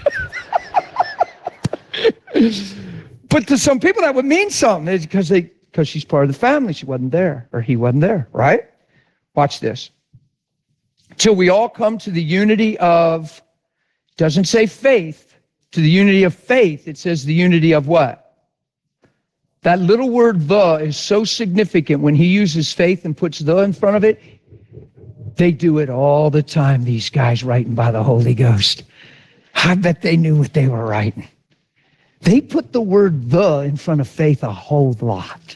S1: But to some people that would mean something because she's part of the family. She wasn't there or he wasn't there, right? Watch this. Till we all come to the unity of, doesn't say faith, to the unity of faith. It says the unity of what? That little word the is so significant. When he uses faith and puts the in front of it, they do it all the time, these guys writing by the Holy Ghost. I bet they knew what they were writing. They put the word the in front of faith a whole lot.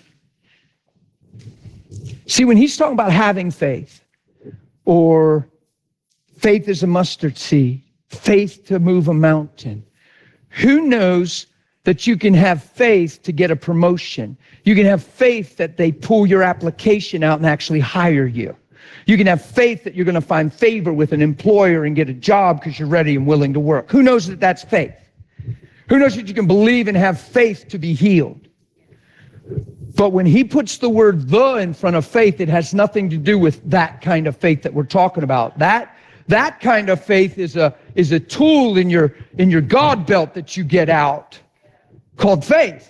S1: See, when he's talking about having faith, or faith is a mustard seed, faith to move a mountain, who knows that you can have faith to get a promotion? You can have faith that they pull your application out and actually hire you. You can have faith that you're going to find favor with an employer and get a job because you're ready and willing to work. Who knows that that's faith? Who knows that you can believe and have faith to be healed? But when he puts the word "the" in front of faith, it has nothing to do with that kind of faith that we're talking about. That kind of faith is a tool in your God belt that you get out called faith.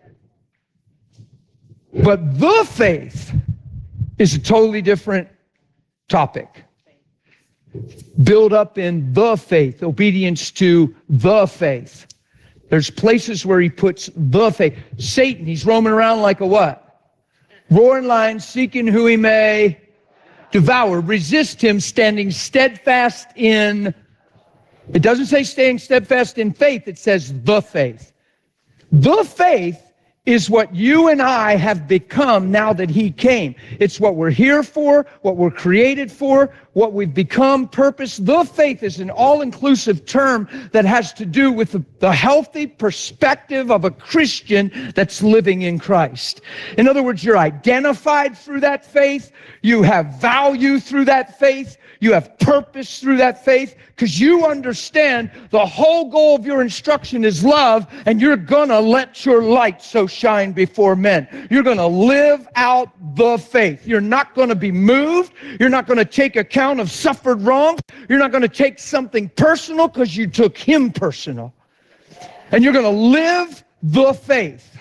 S1: But the faith is a totally different topic. Build up in the faith, obedience to the faith. There's places where he puts the faith. Satan, he's roaming around like a what? Roaring lion, seeking who he may devour. Resist him, standing steadfast in, it doesn't say staying steadfast in faith, it says the faith. The faith is what you and I have become now that he came. It's what we're here for, what we're created for, what we've become, purpose. The faith is an all-inclusive term that has to do with the healthy perspective of a Christian that's living in Christ. In other words, you're identified through that faith. You have value through that faith. You have purpose through that faith because you understand the whole goal of your instruction is love, and you're going to let your light so shine before men. You're going to live out the faith. You're not going to be moved. You're not going to take account of suffered wrong. You're not going to take something personal because you took him personal. And you're going to live the faith.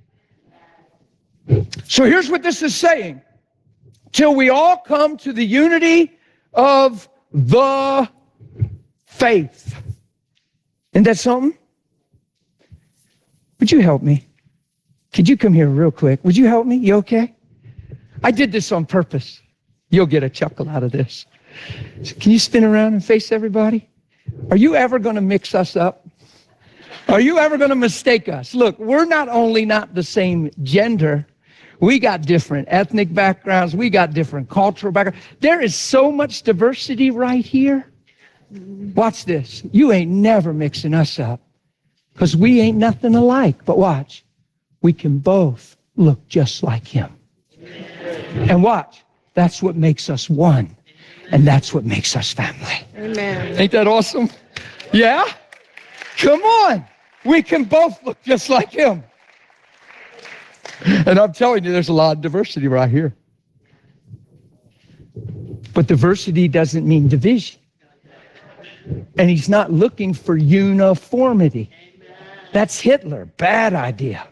S1: So here's what this is saying. Till we all come to the unity of the faith. Isn't that something? Would you help me? Could you come here real quick? Would you help me? You okay? I did this on purpose. You'll get a chuckle out of this. So can you spin around and face everybody? Are you ever going to mix us up? Are you ever going to mistake us? Look, we're not only not the same gender, we got different ethnic backgrounds. We got different cultural backgrounds. There is so much diversity right here. Watch this. You ain't never mixing us up because we ain't nothing alike. But watch. We can both look just like him. And watch. That's what makes us one. And that's what makes us family.
S2: Amen.
S1: Ain't that awesome? Yeah? Come on. We can both look just like him. And I'm telling you, there's a lot of diversity right here. But diversity doesn't mean division. And he's not looking for uniformity. That's Hitler. Bad idea.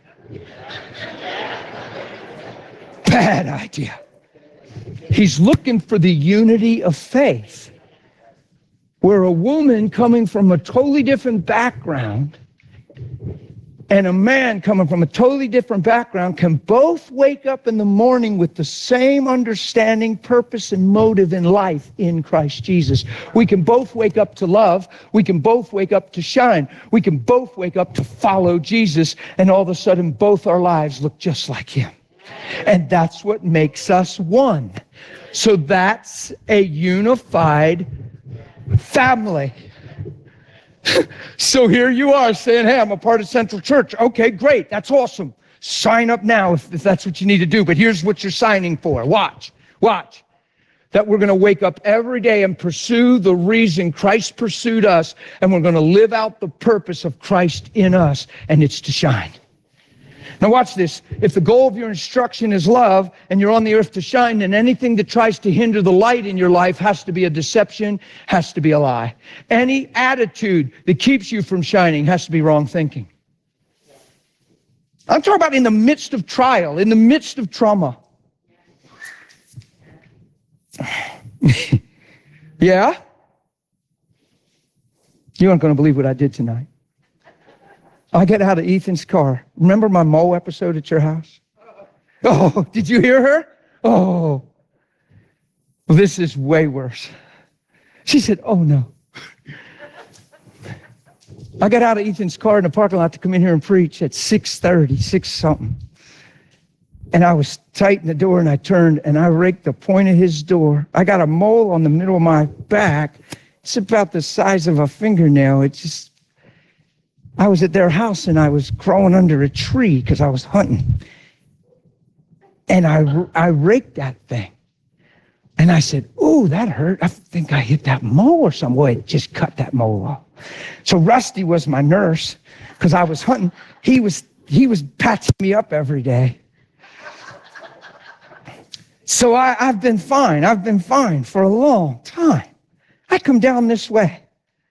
S1: Bad idea. He's looking for the unity of faith, where a woman coming from a totally different background and a man coming from a totally different background can both wake up in the morning with the same understanding, purpose, and motive in life in Christ Jesus. We can both wake up to love. We can both wake up to shine. We can both wake up to follow Jesus, and all of a sudden both our lives look just like him. And that's what makes us one. So that's a unified family. So here you are saying, hey, I'm a part of Central Church. Okay, great. That's awesome. Sign up now if that's what you need to do. But here's what you're signing for. Watch. That we're going to wake up every day and pursue the reason Christ pursued us. And we're going to live out the purpose of Christ in us. And it's to shine. Now watch this. If the goal of your instruction is love and you're on the earth to shine, then anything that tries to hinder the light in your life has to be a deception, has to be a lie. Any attitude that keeps you from shining has to be wrong thinking. I'm talking about in the midst of trial, in the midst of trauma. Yeah? You aren't going to believe what I did tonight. I got out of Ethan's car. Remember my mole episode at your house? Oh, did you hear her? Oh, well, this is way worse. She said, oh no. I got out of Ethan's car in the parking lot to come in here and preach at 6:30, 6 something. And I was tight in the door and I turned and I raked the point of his door. I got a mole on the middle of my back. It's about the size of a fingernail. I was at their house and I was crawling under a tree because I was hunting. And I raked that thing. And I said, "Ooh, that hurt. I think I hit that mole or something." Well, it just cut that mole off. So Rusty was my nurse because I was hunting. He was patching me up every day. So I've been fine. I've been fine for a long time. I come down this way.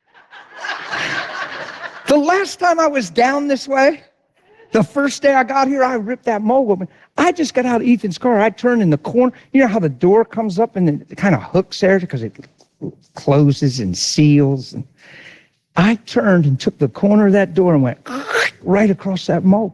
S1: The last time I was down this way, the first day I got here, I ripped that mole open. I just got out of Ethan's car. I turned in the corner. You know how the door comes up and it kind of hooks there because it closes and seals. And I turned and took the corner of that door and went right across that mole.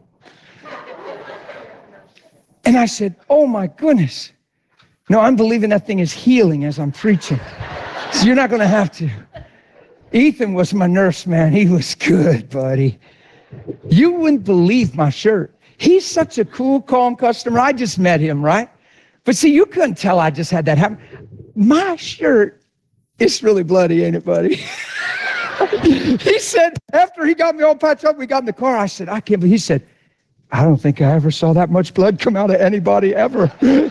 S1: And I said, "Oh my goodness." No, I'm believing that thing is healing as I'm preaching. So you're not going to have to. Ethan was my nurse, man. He was good, buddy. You wouldn't believe my shirt. He's such a cool, calm customer. I just met him, right? But see, you couldn't tell I just had that happen. My shirt is really bloody, ain't it, buddy? He said, after he got me all patched up, we got in the car. I said, "I can't believe." He said, "I don't think I ever saw that much blood come out of anybody ever."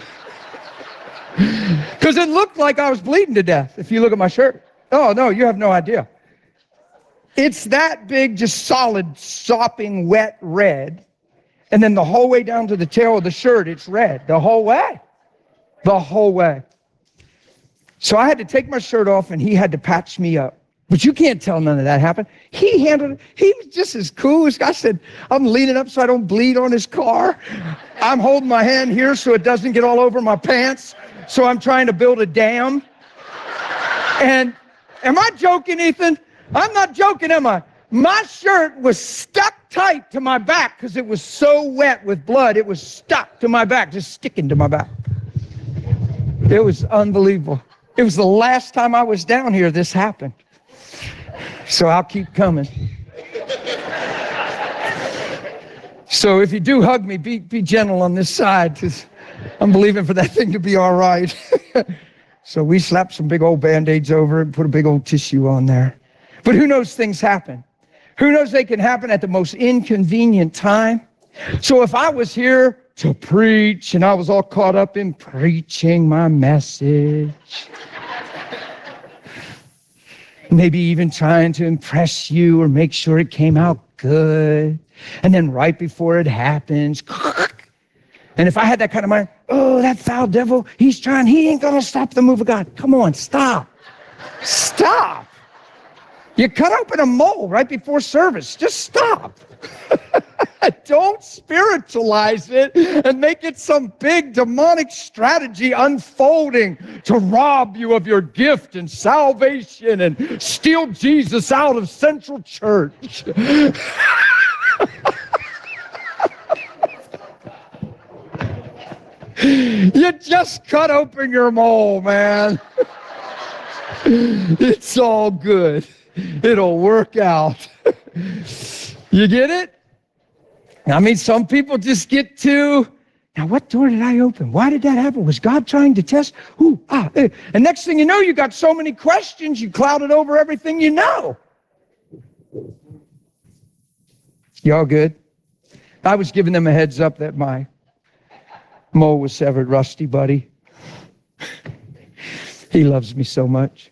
S1: Because it looked like I was bleeding to death, if you look at my shirt. Oh, no, you have no idea. It's that big, just solid, sopping, wet red. And then the whole way down to the tail of the shirt, it's red. The whole way. The whole way. So I had to take my shirt off, and he had to patch me up. But you can't tell none of that happened. He handled it. He was just as cool as I said, "I'm leaning up so I don't bleed on his car. I'm holding my hand here so it doesn't get all over my pants. So I'm trying to build a dam." And am I joking, Ethan? I'm not joking, am I? My shirt was stuck tight to my back because it was so wet with blood. It was stuck to my back, just sticking to my back. It was unbelievable. It was the last time I was down here this happened. So I'll keep coming. So if you do hug me, be gentle on this side, because I'm believing for that thing to be all right. So we slapped some big old Band-Aids over it and put a big old tissue on there. But who knows, things happen. Who knows they can happen at the most inconvenient time. So if I was here to preach and I was all caught up in preaching my message, maybe even trying to impress you or make sure it came out good, and then right before it happens, and if I had that kind of mind, "Oh, that foul devil, he ain't gonna stop the move of God." Come on, stop. Stop. You cut open a mole right before service. Just stop. Don't spiritualize it and make it some big demonic strategy unfolding to rob you of your gift and salvation and steal Jesus out of Central Church. You just cut open your mole, man. It's all good. It'll work out. You get it? I mean, some people just get to, now what door did I open? Why did that happen? Was God trying to test? And next thing you know, you got so many questions, you clouded over everything you know. Y'all good? I was giving them a heads up that my mole was severed. Rusty, buddy. He loves me so much.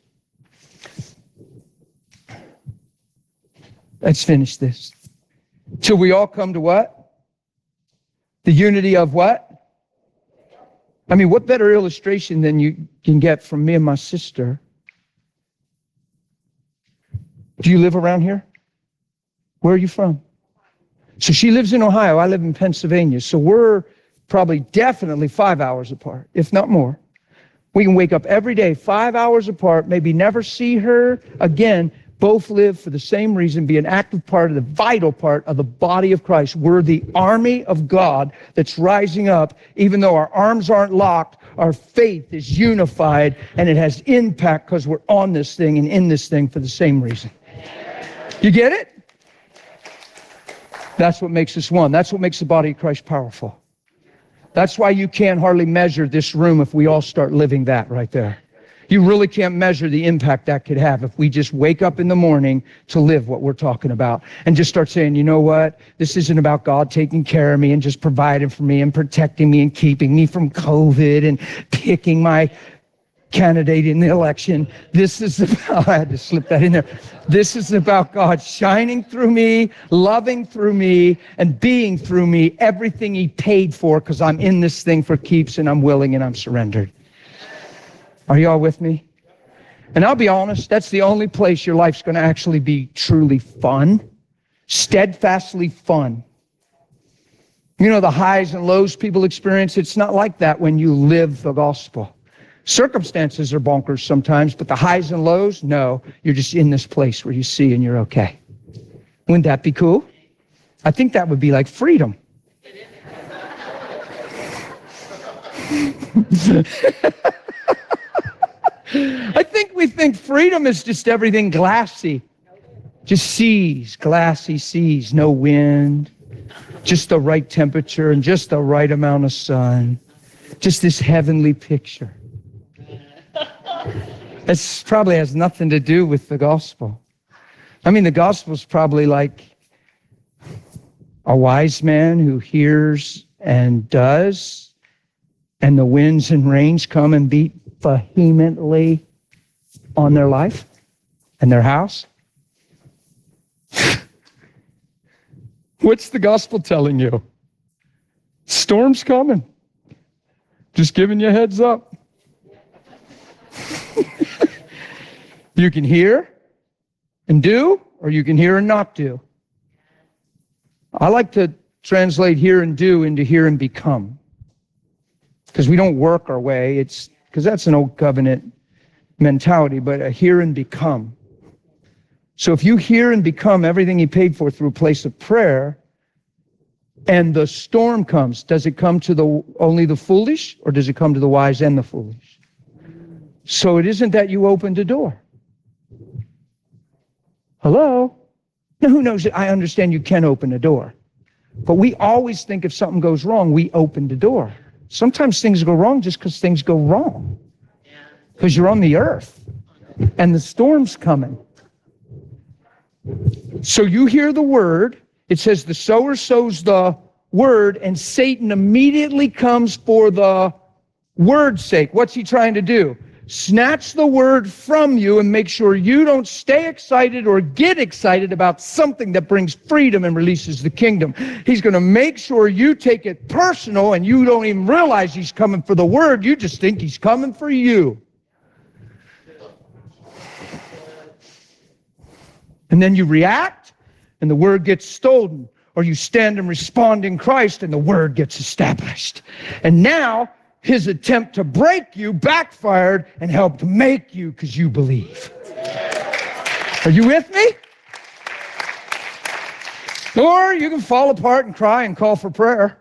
S1: Let's finish this. Till we all come to what? The unity of what? I mean, what better illustration than you can get from me and my sister? Do you live around here? Where are you from? So she lives in Ohio. I live in Pennsylvania. So we're probably definitely 5 hours apart, if not more. We can wake up every day 5 hours apart, maybe never see her again. Both live for the same reason, be an active part of the vital part of the body of Christ. We're the army of God that's rising up. Even though our arms aren't locked, our faith is unified, and it has impact because we're on this thing and in this thing for the same reason. You get it? That's what makes us one. That's what makes the body of Christ powerful. That's why you can't hardly measure this room if we all start living that right there. You really can't measure the impact that could have if we just wake up in the morning to live what we're talking about and just start saying, you know what? This isn't about God taking care of me and just providing for me and protecting me and keeping me from COVID and picking my candidate in the election. This is about, I had to slip that in there. This is about God shining through me, loving through me, and being through me everything he paid for, because I'm in this thing for keeps and I'm willing and I'm surrendered. Are you all with me? And I'll be honest, that's the only place your life's going to actually be truly fun, steadfastly fun. You know, the highs and lows people experience, it's not like that when you live the gospel. Circumstances are bonkers sometimes, but the highs and lows, no. You're just in this place where you see and you're okay. Wouldn't that be cool? I think that would be like freedom. I think we think freedom is just everything glassy. Just seas, glassy seas, no wind, just the right temperature and just the right amount of sun. Just this heavenly picture. This probably has nothing to do with the gospel. I mean, the gospel's probably like a wise man who hears and does, and the winds and rains come and beat vehemently on their life and their house. What's the gospel telling you? Storm's coming. Just giving you a heads up. You can hear and do, or you can hear and not do. I like to translate hear and do into hear and become. Because we don't work our way. It's because that's an old covenant mentality, but a hear and become. So if you hear and become everything he paid for through a place of prayer, and the storm comes, does it come to only the foolish, or does it come to the wise and the foolish? So it isn't that you opened a door. Hello? Now who knows it? I understand you can open a door. But we always think if something goes wrong, we opened the door. Sometimes things go wrong just because things go wrong. Because you're on the earth. And the storm's coming. So you hear the word. It says the sower sows the word, and Satan immediately comes for the word's sake. What's he trying to do? Snatch the word from you and make sure you don't stay excited or get excited about something that brings freedom and releases the kingdom. He's going to make sure you take it personal and you don't even realize he's coming for the word. You just think he's coming for you. And then you react and the word gets stolen. Or you stand and respond in Christ and the word gets established. And now his attempt to break you backfired and helped make you because you believe. Are you with me? Or you can fall apart and cry and call for prayer.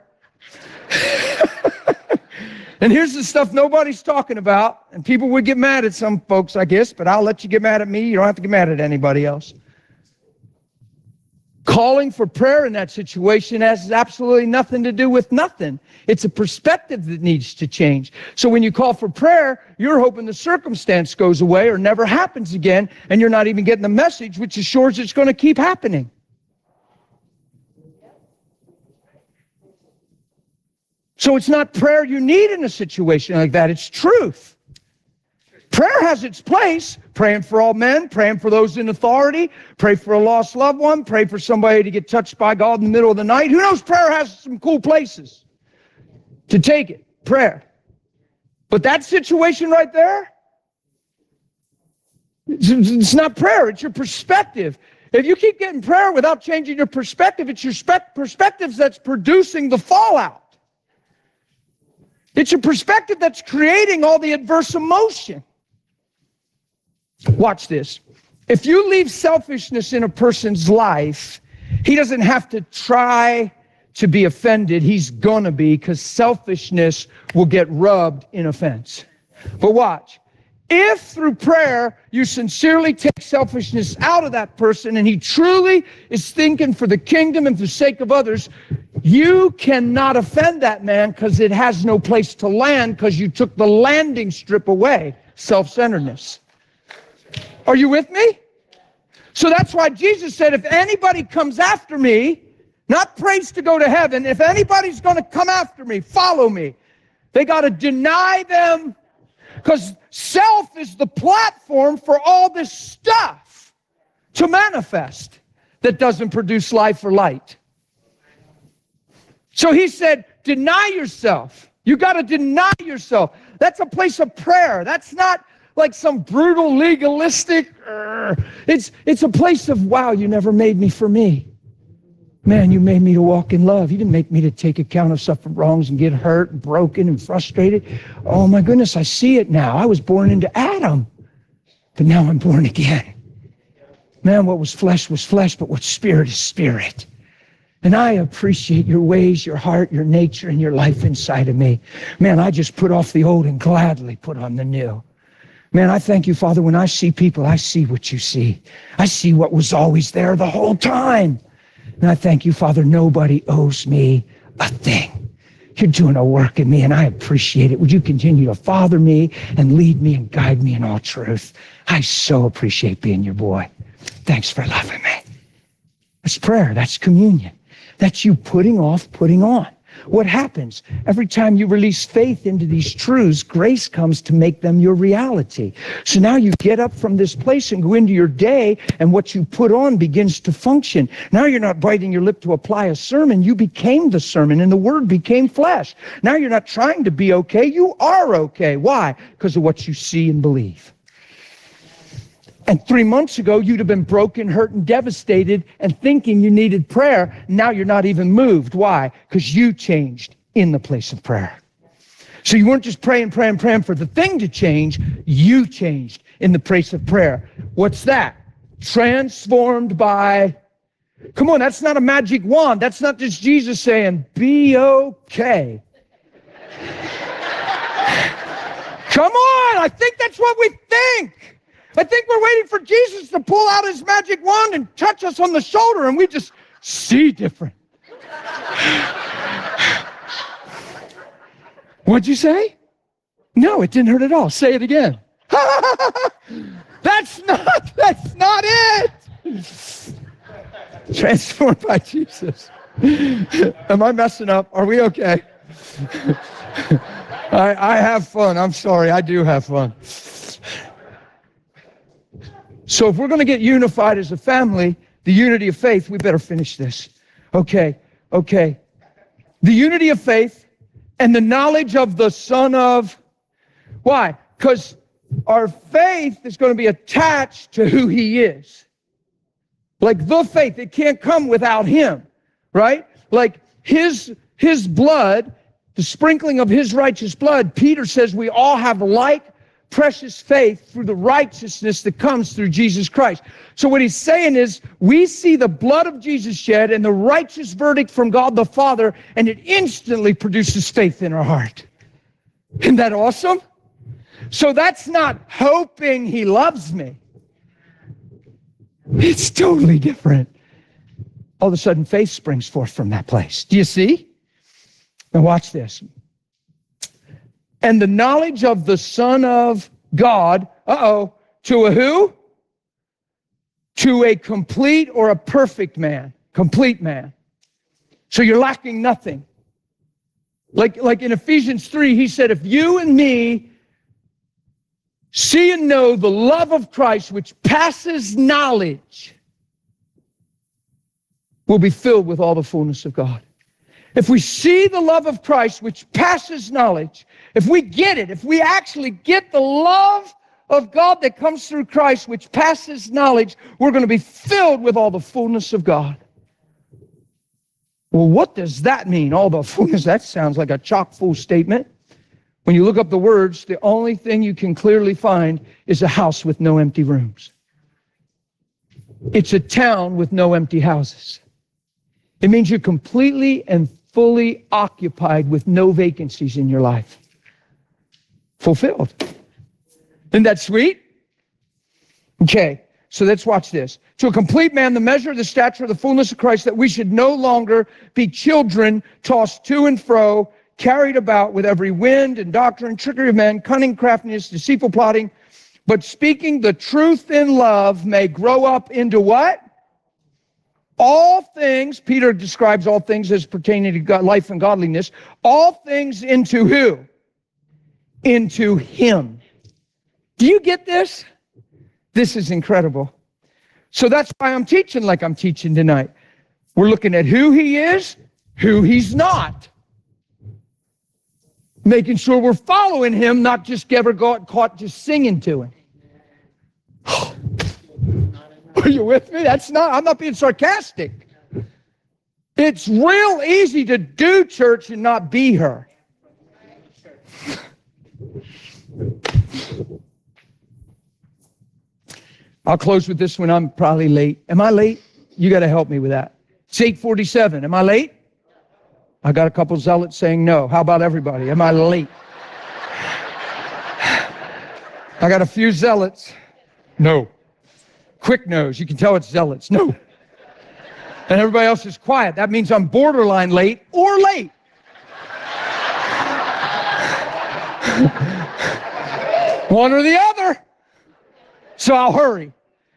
S1: And here's the stuff nobody's talking about. And people would get mad at some folks, I guess, but I'll let you get mad at me. You don't have to get mad at anybody else. Calling for prayer in that situation has absolutely nothing to do with nothing. It's a perspective that needs to change. So when you call for prayer, you're hoping the circumstance goes away or never happens again, and you're not even getting the message, which assures it's going to keep happening. So it's not prayer you need in a situation like that. It's truth. Prayer has its place. Praying for all men, praying for those in authority, pray for a lost loved one, pray for somebody to get touched by God in the middle of the night. Who knows? Prayer has some cool places to take it. Prayer. But that situation right there, it's not prayer. It's your perspective. If you keep getting prayer without changing your perspective, it's your perspectives that's producing the fallout. It's your perspective that's creating all the adverse emotion. Watch this. If you leave selfishness in a person's life, he doesn't have to try to be offended. He's gonna be, because selfishness will get rubbed in offense. But watch. If through prayer you sincerely take selfishness out of that person and he truly is thinking for the kingdom and for the sake of others, you cannot offend that man because it has no place to land because you took the landing strip away, self-centeredness. Are you with me? So that's why Jesus said, if anybody comes after me, not prays to go to heaven, if anybody's going to come after me, follow me, they got to deny them Because self is the platform for all this stuff to manifest that doesn't produce life or light. So he said, deny yourself. You got to deny yourself. That's a place of prayer. That's not like some brutal, legalistic. It's a place of, wow, you never made me for me. Man, you made me to walk in love. You didn't make me to take account of suffered wrongs and get hurt and broken and frustrated. Oh my goodness, I see it now. I was born into Adam, but now I'm born again. Man, what was flesh, but what spirit is spirit. And I appreciate your ways, your heart, your nature, and your life inside of me. Man, I just put off the old and gladly put on the new. Man, I thank you, Father, when I see people, I see what you see. I see what was always there the whole time. And I thank you, Father, nobody owes me a thing. You're doing a work in me, and I appreciate it. Would you continue to father me and lead me and guide me in all truth? I so appreciate being your boy. Thanks for loving me. That's prayer. That's communion. That's you putting off, putting on. What happens? Every time you release faith into these truths, grace comes to make them your reality. So now you get up from this place and go into your day, and what you put on begins to function. Now you're not biting your lip to apply a sermon. You became the sermon, and the word became flesh. Now you're not trying to be okay. You are okay. Why? Because of what you see and believe. And 3 months ago, you'd have been broken, hurt, and devastated and thinking you needed prayer. Now you're not even moved. Why? Because you changed in the place of prayer. So you weren't just praying for the thing to change. You changed in the place of prayer. What's that? Transformed by... Come on, that's not a magic wand. That's not just Jesus saying, be okay. Come on, I think that's what we think. I think we're waiting for Jesus to pull out his magic wand and touch us on the shoulder, and we just see different. What'd you say? No, it didn't hurt at all. Say it again. That's not it. Transformed by Jesus. Am I messing up? Are we okay? I have fun. I'm sorry. I do have fun. So if we're going to get unified as a family, the unity of faith, we better finish this. Okay. The unity of faith and the knowledge of the Son of... Why? Because our faith is going to be attached to who he is. Like the faith, it can't come without him, right? Like his blood, the sprinkling of his righteous blood, Peter says we all have like precious faith through the righteousness that comes through Jesus Christ. So what he's saying is we see the blood of Jesus shed and the righteous verdict from God the Father, and it instantly produces faith in our heart. Isn't that awesome? So that's not hoping he loves me. It's totally different. All of a sudden faith springs forth from that place. Do you see? Now watch this. And the knowledge of the Son of God, to a who? To a complete or a perfect man, complete man. So you're lacking nothing. Like in Ephesians 3, he said, if you and me see and know the love of Christ, which passes knowledge, we'll be filled with all the fullness of God. If we see the love of Christ, which passes knowledge, if we get it, if we actually get the love of God that comes through Christ, which passes knowledge, we're going to be filled with all the fullness of God. Well, what does that mean? All the fullness, that sounds like a chock full statement. When you look up the words, the only thing you can clearly find is a house with no empty rooms. It's a town with no empty houses. It means you're completely and fully occupied with no vacancies in your life. Fulfilled. Isn't that sweet? Okay, so let's watch this. To a complete man, the measure of the stature of the fullness of Christ, that we should no longer be children tossed to and fro, carried about with every wind and doctrine, trickery of men, cunning craftiness, deceitful plotting, but speaking the truth in love may grow up into what? All things, Peter describes all things as pertaining to God, life and godliness, all things into who? Into him. Do you get this? This is incredible. So that's why I'm teaching like I'm teaching tonight. We're looking at who he is, who he's not. Making sure we're following him, not just ever got caught just singing to him. Are you with me? I'm not being sarcastic. It's real easy to do church and not be her. I'll close with this one. I'm probably late. Am I late? You got to help me with that. It's 8:47. Am I late? I got a couple zealots saying no. How about everybody? Am I late? I got a few zealots. No. Quick no's. You can tell it's zealots. No. And everybody else is quiet. That means I'm borderline late or late. One or the other. So I'll hurry.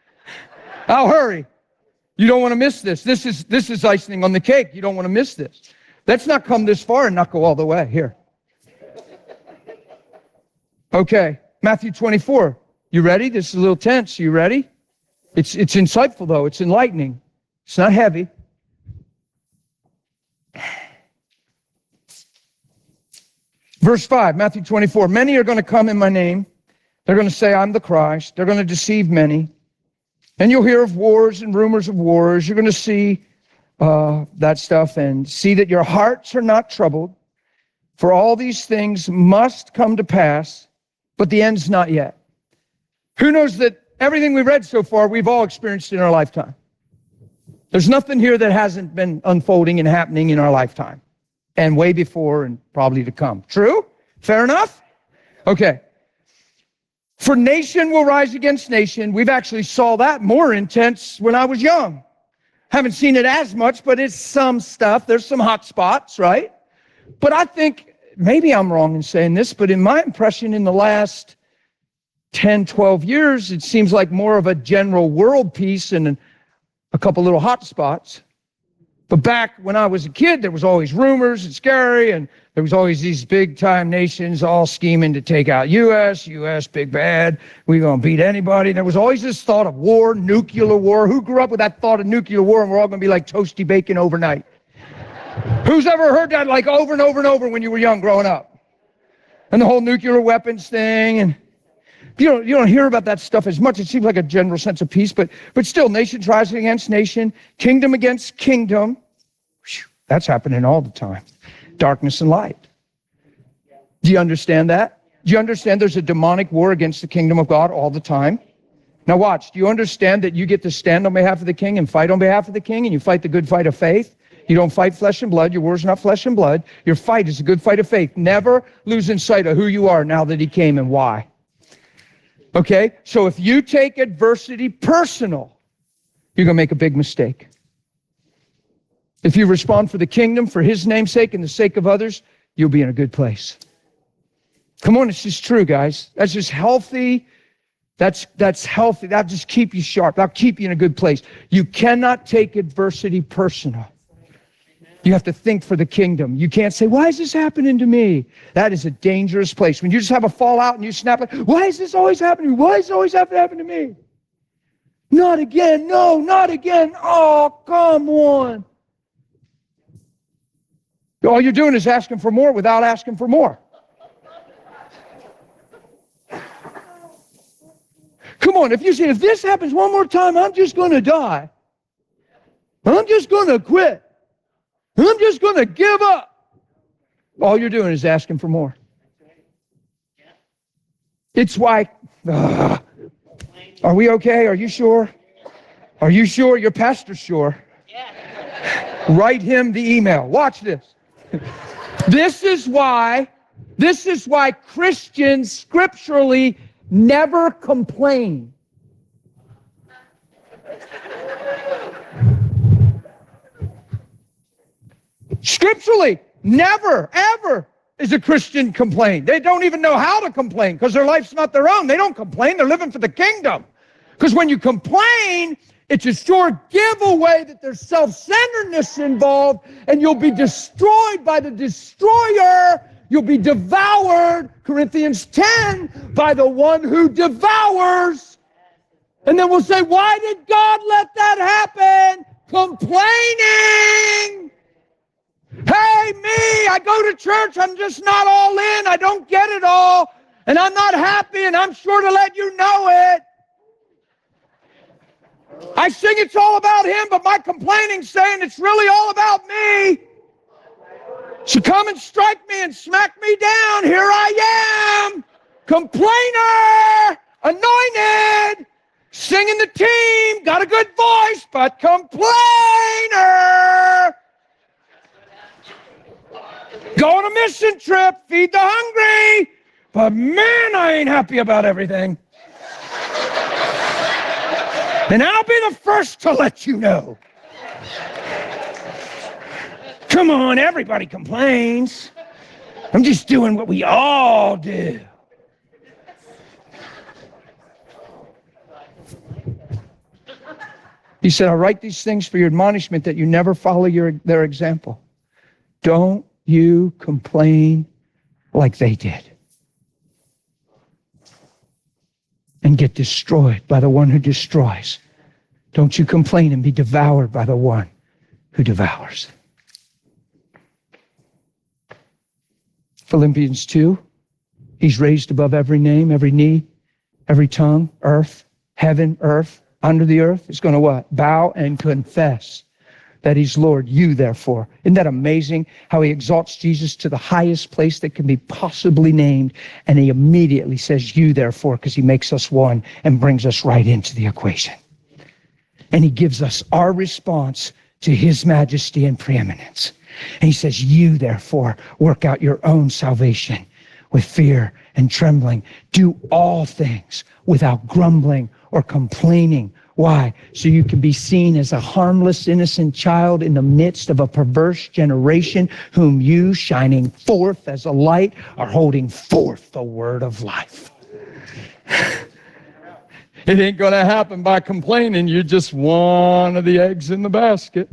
S1: You don't want to miss this. This is icing on the cake. You don't want to miss this. Let's not come this far and not go all the way. Here. Okay, Matthew 24. You ready? This is a little tense. You ready? It's insightful, though. It's enlightening. It's not heavy. Verse 5, Matthew 24. Many are going to come in my name. They're going to say, I'm the Christ. They're going to deceive many. And you'll hear of wars and rumors of wars. You're going to see that stuff and see that your hearts are not troubled. For all these things must come to pass, but the end's not yet. Who knows that everything we've read so far, we've all experienced in our lifetime. There's nothing here that hasn't been unfolding and happening in our lifetime. And way before and probably to come. True? Fair enough? Okay. For nation will rise against nation. We've actually saw that more intense when I was young. Haven't seen it as much, but it's some stuff. There's some hot spots, right? But I think, maybe I'm wrong in saying this, but in my impression in the last 10, 12 years, it seems like more of a general world peace and a couple little hot spots. But back when I was a kid, there was always rumors and scary, and there was always these big-time nations all scheming to take out U.S., big bad, we're going to beat anybody. There was always this thought of war, nuclear war. Who grew up with that thought of nuclear war, and we're all going to be like toasty bacon overnight? Who's ever heard that like over and over and over when you were young growing up? And the whole nuclear weapons thing, and you don't hear about that stuff as much. It seems like a general sense of peace, but still, nations rising against nation, kingdom against kingdom. Whew, that's happening all the time. Darkness and light. Do you understand that? Do you understand there's a demonic war against the kingdom of God all the time? Now watch, do you understand that you get to stand on behalf of the king and fight on behalf of the king, and you fight the good fight of faith? You don't fight flesh and blood. Your war's not flesh and blood. Your fight is a good fight of faith. Never losing sight of who you are now that he came and why. Okay, so if you take adversity personal, you're going to make a big mistake. If you respond for the kingdom, for his name's sake and the sake of others, you'll be in a good place. Come on, it's just true, guys. That's just healthy. That's healthy. That'll just keep you sharp. That'll keep you in a good place. You cannot take adversity personal. You have to think for the kingdom. You can't say, why is this happening to me? That is a dangerous place. When you just have a fallout and you snap it, why is this always happening? Why does it always have to happen to me? Not again. No, not again. Oh, come on. All you're doing is asking for more without asking for more. Come on, if you say, if this happens one more time, I'm just going to die. I'm just going to quit. I'm just going to give up. All you're doing is asking for more. It's why, are we okay? Are you sure? Are you sure? Your pastor's sure. Write him the email. Watch this. This is why Christians scripturally never complain. Scripturally, never, ever is a Christian complain. They don't even know how to complain because their life's not their own. They don't complain. They're living for the kingdom. Because when you complain, it's a sure giveaway that there's self-centeredness involved, and you'll be destroyed by the destroyer You'll be devoured, Corinthians 10, by the one who devours. And then we'll say, why did God let that happen? Complaining. Hey, me, I go to church, I'm just not all in, I don't get it all, and I'm not happy, and I'm sure to let you know it. I sing it's all about him, but my complaining's saying it's really all about me. So come and strike me and smack me down. Here I am, complainer, anointed, singing the team, got a good voice, but complainer. Go on a mission trip, feed the hungry, but man, I ain't happy about everything. And I'll be the first to let you know. Come on, everybody complains. I'm just doing what we all do. He said, I write these things for your admonishment that you never follow their example. Don't you complain like they did and get destroyed by the one who destroys. Don't you complain and be devoured by the one who devours. Philippians 2, he's raised above every name, every knee, every tongue, earth, heaven, earth, under the earth is going to what? Bow and confess that he's Lord. You, therefore. Isn't that amazing how he exalts Jesus to the highest place that can be possibly named? And he immediately says, you, therefore, because he makes us one and brings us right into the equation. And he gives us our response to his majesty and preeminence. And he says, you, therefore, work out your own salvation with fear and trembling. Do all things without grumbling or complaining. Why? So you can be seen as a harmless, innocent child in the midst of a perverse generation whom you, shining forth as a light, are holding forth the word of life. It ain't going to happen by complaining. You're just one of the eggs in the basket.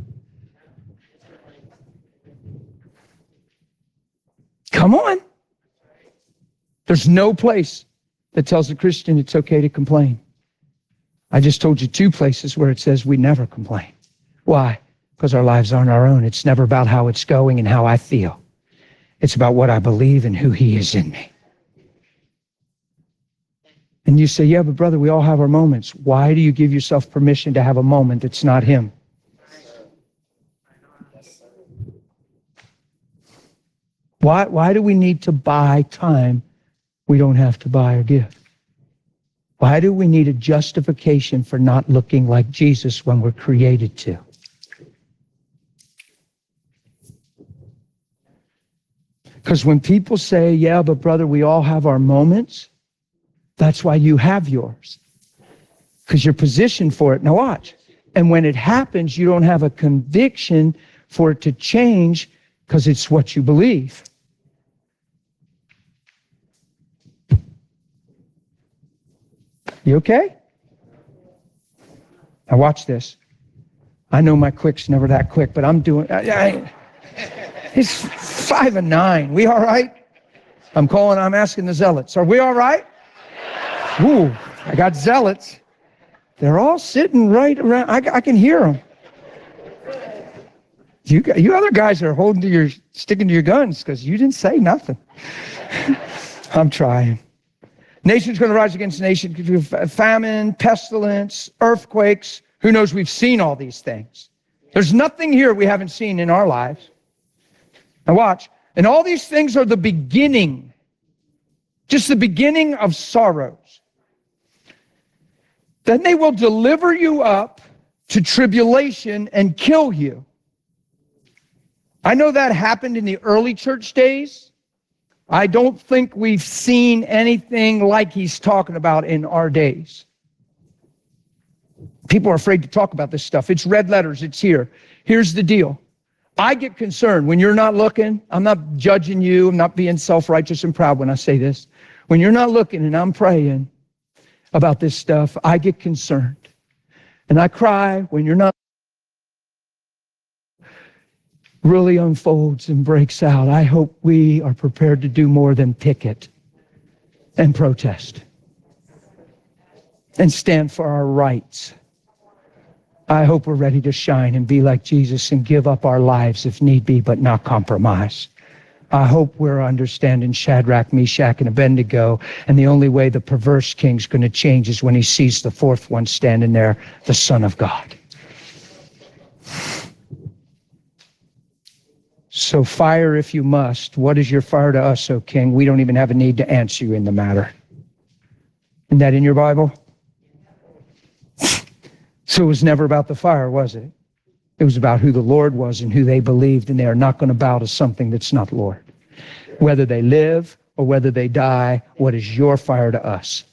S1: Come on. There's no place that tells a Christian it's okay to complain. I just told you 2 places where it says we never complain. Why? Because our lives aren't our own. It's never about how it's going and how I feel. It's about what I believe and who he is in me. And you say, yeah, but brother, we all have our moments. Why do you give yourself permission to have a moment that's not him? Why do we need to buy time we don't have to buy or give? Why do we need a justification for not looking like Jesus when we're created to? Because when people say, yeah, but brother, we all have our moments, that's why you have yours. Because you're positioned for it. Now watch. And when it happens, you don't have a conviction for it to change because it's what you believe. You okay? Now watch this. I know my quick's never that quick, but I'm doing... It's 5 and 9. We all right? I'm asking the zealots. Are we all right? Ooh, I got zealots. They're all sitting right around. I can hear them. You other guys are sticking to your guns because you didn't say nothing. I'm trying. Nation's going to rise against nation, famine, pestilence, earthquakes. Who knows? We've seen all these things. There's nothing here we haven't seen in our lives. Now watch. And all these things are the beginning, just the beginning of sorrows. Then they will deliver you up to tribulation and kill you. I know that happened in the early church days. I don't think we've seen anything like he's talking about in our days. People are afraid to talk about this stuff. It's red letters. It's here. Here's the deal. I get concerned when you're not looking. I'm not judging you. I'm not being self-righteous and proud when I say this. When you're not looking and I'm praying about this stuff, I get concerned. And I cry when you're not. really unfolds and breaks out, I hope we are prepared to do more than picket and protest and stand for our rights. I hope we're ready to shine and be like Jesus and give up our lives if need be, but not compromise. I hope we're understanding Shadrach, Meshach, and Abednego, and the only way the perverse king's going to change is when he sees the fourth one standing there, the Son of God. So fire if you must. What is your fire to us, O King? We don't even have a need to answer you in the matter. Isn't that in your Bible? So it was never about the fire, was it? It was about who the Lord was and who they believed, and they are not going to bow to something that's not Lord. Whether they live or whether they die, what is your fire to us?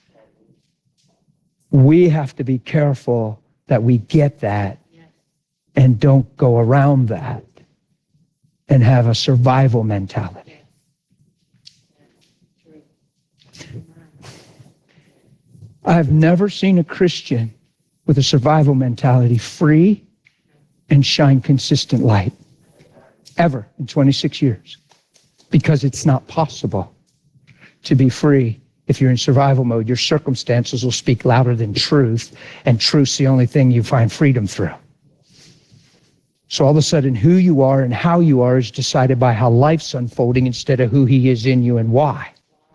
S1: We have to be careful that we get that and don't go around that and have a survival mentality. I've never seen a Christian with a survival mentality free and shine consistent light, ever in 26 years. Because it's not possible to be free if you're in survival mode. Your circumstances will speak louder than truth, and truth's the only thing you find freedom through. So all of a sudden, who you are and how you are is decided by how life's unfolding instead of who he is in you and why.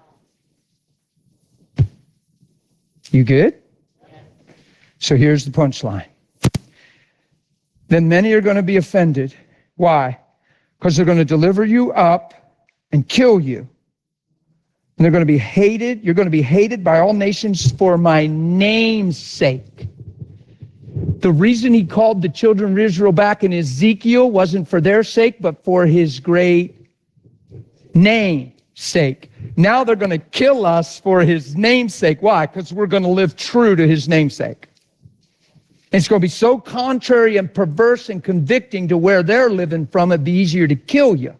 S1: You good? So here's the punchline. Then many are going to be offended. Why? Because they're going to deliver you up and kill you. And they're going to be hated. You're going to be hated by all nations for my name's sake. The reason he called the children of Israel back in Ezekiel wasn't for their sake, but for his great name's sake. Now they're going to kill us for his name's sake. Why? Because we're going to live true to his namesake. It's going to be so contrary and perverse and convicting to where they're living from, it'd be easier to kill you.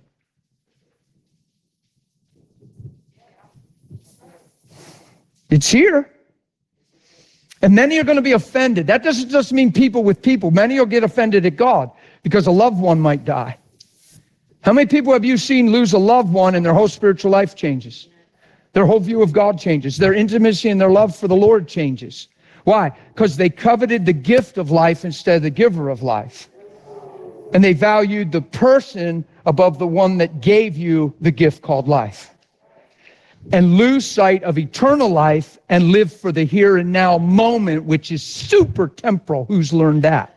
S1: It's here. And many are going to be offended. That doesn't just mean people with people. Many will get offended at God because a loved one might die. How many people have you seen lose a loved one and their whole spiritual life changes? Their whole view of God changes. Their intimacy and their love for the Lord changes. Why? Because they coveted the gift of life instead of the giver of life. And they valued the person above the one that gave you the gift called life. And lose sight of eternal life and live for the here and now moment, which is super temporal. Who's learned that?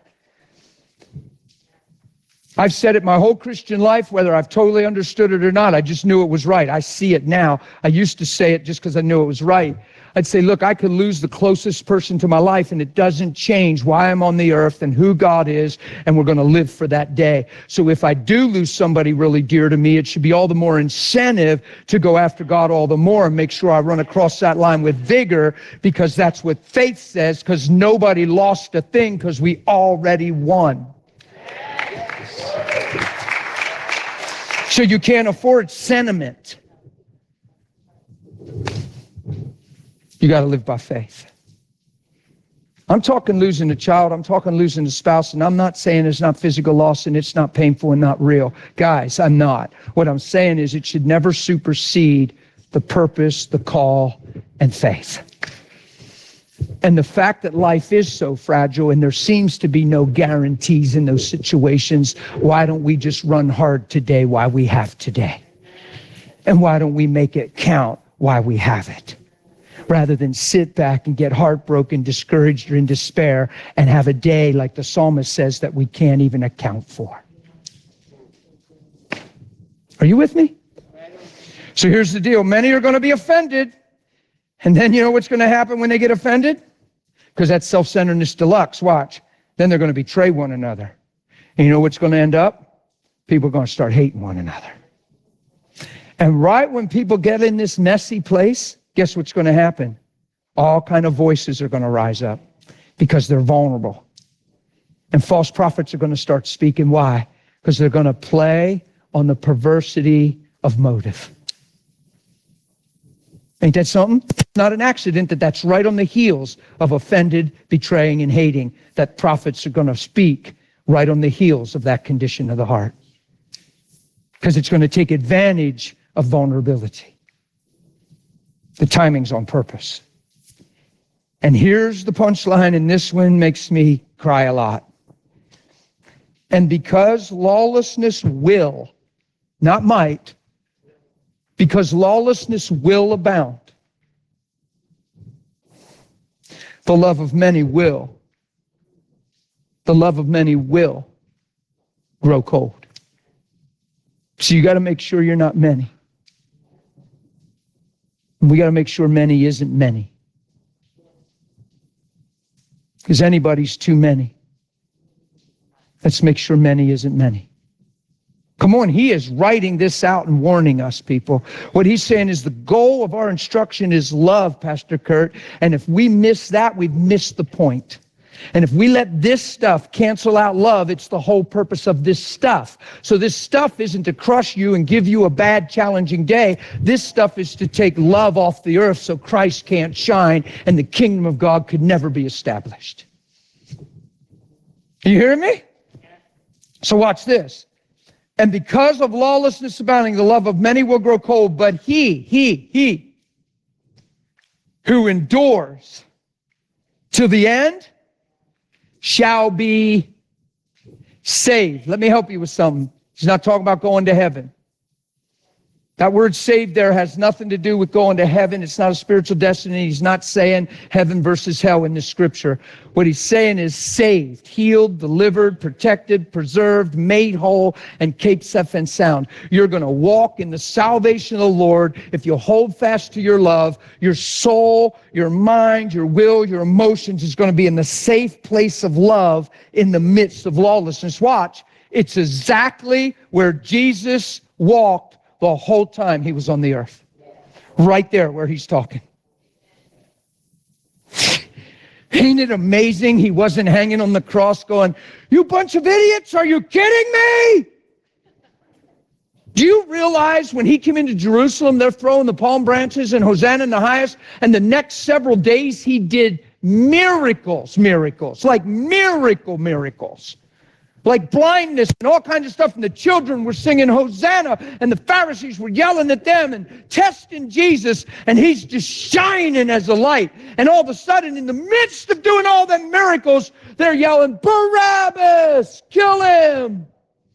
S1: I've said it my whole Christian life, whether I've totally understood it or not. I just knew it was right. I see it now. I used to say it just because I knew it was right. I'd say, look, I could lose the closest person to my life and it doesn't change why I'm on the earth and who God is, and we're going to live for that day. So if I do lose somebody really dear to me, it should be all the more incentive to go after God all the more and make sure I run across that line with vigor, because that's what faith says, because nobody lost a thing because we already won. So you can't afford sentiment. You got to live by faith. I'm talking losing a child. I'm talking losing a spouse. And I'm not saying it's not physical loss and it's not painful and not real. Guys, I'm not. What I'm saying is it should never supersede the purpose, the call, and faith. And the fact that life is so fragile and there seems to be no guarantees in those situations, why don't we just run hard today while we have today? And why don't we make it count while we have it? Rather than sit back and get heartbroken, discouraged, or in despair and have a day like the psalmist says that we can't even account for. Are you with me? So here's the deal. Many are going to be offended. And then you know what's going to happen when they get offended? Because that's self-centeredness deluxe. Watch. Then they're going to betray one another. And you know what's going to end up? People are going to start hating one another. And right when people get in this messy place, guess what's going to happen? All kind of voices are going to rise up because they're vulnerable. And false prophets are going to start speaking. Why? Because they're going to play on the perversity of motive. Ain't that something? It's not an accident that that's right on the heels of offended, betraying, and hating, that prophets are going to speak right on the heels of that condition of the heart. because it's going to take advantage of vulnerability. The timing's on purpose. And here's the punchline, and this one makes me cry a lot. And because lawlessness will, not might, because lawlessness will abound, the love of many will grow cold. So you got to make sure you're not many. And we got to make sure many isn't many. Because anybody's too many. Let's make sure many isn't many. Come on, he is writing this out and warning us, people. What he's saying is the goal of our instruction is love, Pastor Kurt. And if we miss that, we've missed the point. And if we let this stuff cancel out love, it's the whole purpose of this stuff. So this stuff isn't to crush you and give you a bad, challenging day. This stuff is to take love off the earth so Christ can't shine and the kingdom of God could never be established. You hearing me? So watch this. And because of lawlessness abounding, the love of many will grow cold, but he who endures till the end shall be saved. Let me help you with something. He's not talking about going to heaven. That word saved there has nothing to do with going to heaven. It's not a spiritual destiny. He's not saying heaven versus hell in the scripture. What he's saying is saved, healed, delivered, protected, preserved, made whole, and kept safe and sound. You're going to walk in the salvation of the Lord if you hold fast to your love. Your soul, your mind, your will, your emotions is going to be in the safe place of love in the midst of lawlessness. Watch. It's exactly where Jesus walked the whole time he was on the earth. Right there where he's talking. Ain't it amazing he wasn't hanging on the cross going, "You bunch of idiots, are you kidding me?" Do you realize when he came into Jerusalem, they're throwing the palm branches and Hosanna in the highest, and the next several days he did miracles, like miracles. Like blindness and all kinds of stuff. And the children were singing Hosanna. And the Pharisees were yelling at them and testing Jesus. And he's just shining as a light. And all of a sudden, in the midst of doing all them miracles, they're yelling, "Barabbas, kill him."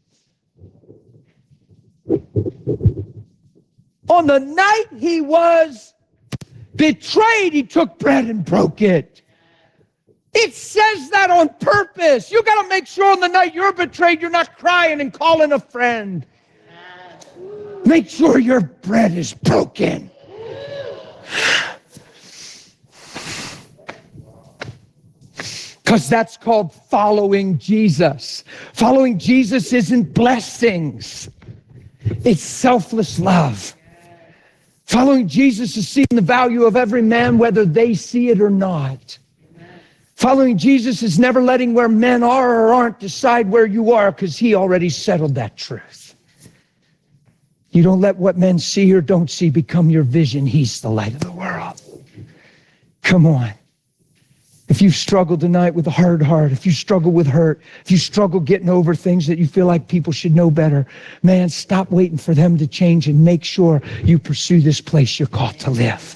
S1: On the night he was betrayed, he took bread and broke it. It says that on purpose. You got to make sure on the night you're betrayed, you're not crying and calling a friend. Make sure your bread is broken. Because that's called following Jesus. Following Jesus isn't blessings. It's selfless love. Following Jesus is seeing the value of every man, whether they see it or not. Following Jesus is never letting where men are or aren't decide where you are, because he already settled that truth. You don't let what men see or don't see become your vision. He's the light of the world. Come on. If you struggle tonight with a hard heart, if you struggle with hurt, if you struggle getting over things that you feel like people should know better, man, stop waiting for them to change and make sure you pursue this place you're called to live.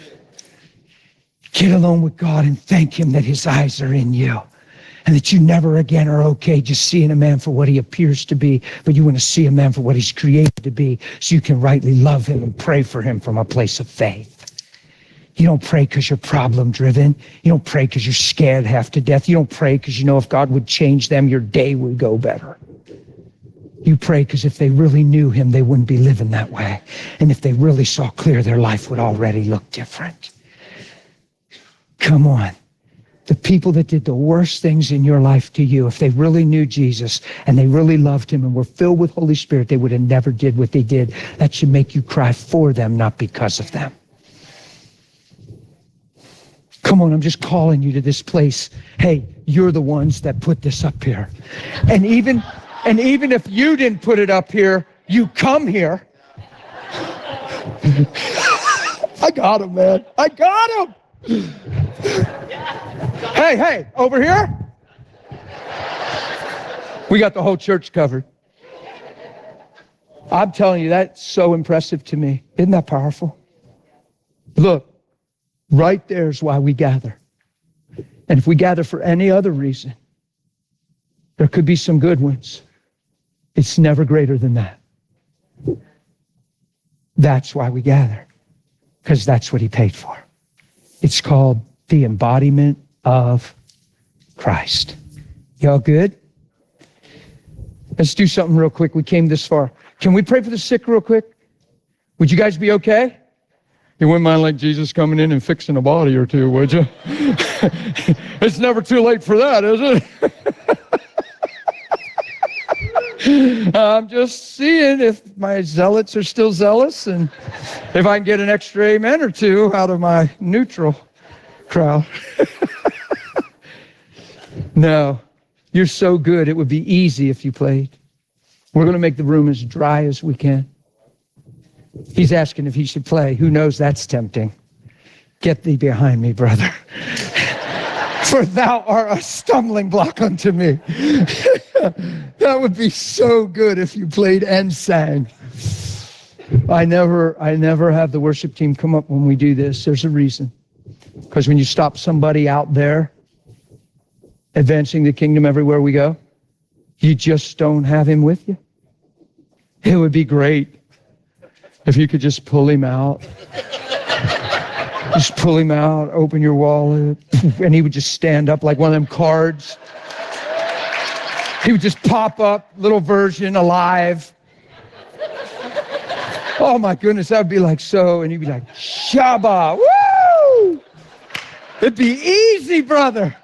S1: Get alone with God and thank him that his eyes are in you and that you never again are okay just seeing a man for what he appears to be, but you want to see a man for what he's created to be so you can rightly love him and pray for him from a place of faith. You don't pray because you're problem driven. You don't pray because you're scared half to death. You don't pray because you know if God would change them, your day would go better. You pray because if they really knew him, they wouldn't be living that way. And if they really saw clear, their life would already look different. Come on. The people that did the worst things in your life to you, if they really knew Jesus and they really loved him and were filled with Holy Spirit, they would have never did what they did. That should make you cry for them, not because of them. Come on, I'm just calling you to this place. Hey, you're the ones that put this up here. And even if you didn't put it up here, you come here. I got him, man. I got him. Hey, over here. We got the whole church covered. I'm telling you, that's so impressive to me. Isn't that powerful? Look, right there is why we gather. And if we gather for any other reason, there could be some good ones. It's never greater than that. That's why we gather, because that's what he paid for. It's called the embodiment of Christ. Y'all good? Let's do something real quick. We came this far. Can we pray for the sick real quick? Would you guys be okay? You wouldn't mind like Jesus coming in and fixing a body or two, would you? It's never too late for that, is it? I'm just seeing if my zealots are still zealous and if I can get an extra amen or two out of my neutral crowd. No, you're so good. It would be easy if you played. We're going to make the room as dry as we can. He's asking if he should play. Who knows that's tempting. Get thee behind me, brother. For thou art a stumbling block unto me. That would be so good if you played and sang. I never have the worship team come up when we do this. There's a reason. Because when you stop somebody out there advancing the kingdom everywhere we go, you just don't have him with you. It would be great if you could just pull him out. Just pull him out, open your wallet, and he would just stand up like one of them cards. He would just pop up, little version, alive. Oh my goodness, that would be like so, and he'd be like, Shabba, woo! It'd be easy, brother.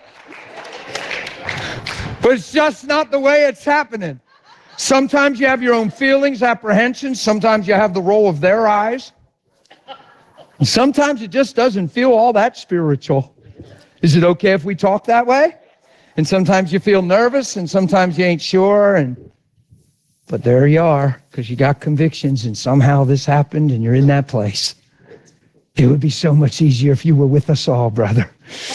S1: But it's just not the way it's happening. Sometimes you have your own feelings, apprehensions. Sometimes you have the roll of their eyes. And sometimes it just doesn't feel all that spiritual. Is it okay if we talk that way? And sometimes you feel nervous, and sometimes you ain't sure. But there you are, because you got convictions, and somehow this happened, and you're in that place. It would be so much easier if you were with us all, brother.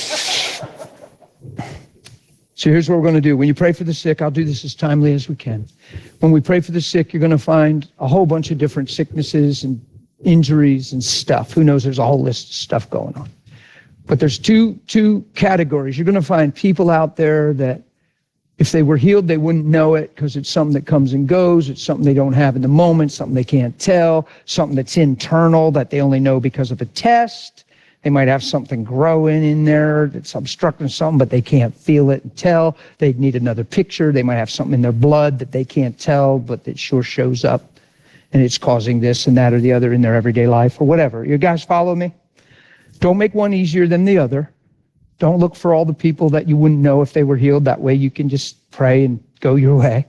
S1: So here's what we're going to do. When you pray for the sick, I'll do this as timely as we can. When we pray for the sick, you're going to find a whole bunch of different sicknesses and injuries and stuff. Who knows? There's a whole list of stuff going on. But there's two categories. You're going to find people out there that if they were healed, they wouldn't know it because it's something that comes and goes. It's something they don't have in the moment, something they can't tell, something that's internal that they only know because of a test. They might have something growing in there that's obstructing something, but they can't feel it and tell. They'd need another picture. They might have something in their blood that they can't tell, but it sure shows up, and it's causing this and that or the other in their everyday life or whatever. You guys follow me? Don't make one easier than the other. Don't look for all the people that you wouldn't know if they were healed. That way you can just pray and go your way.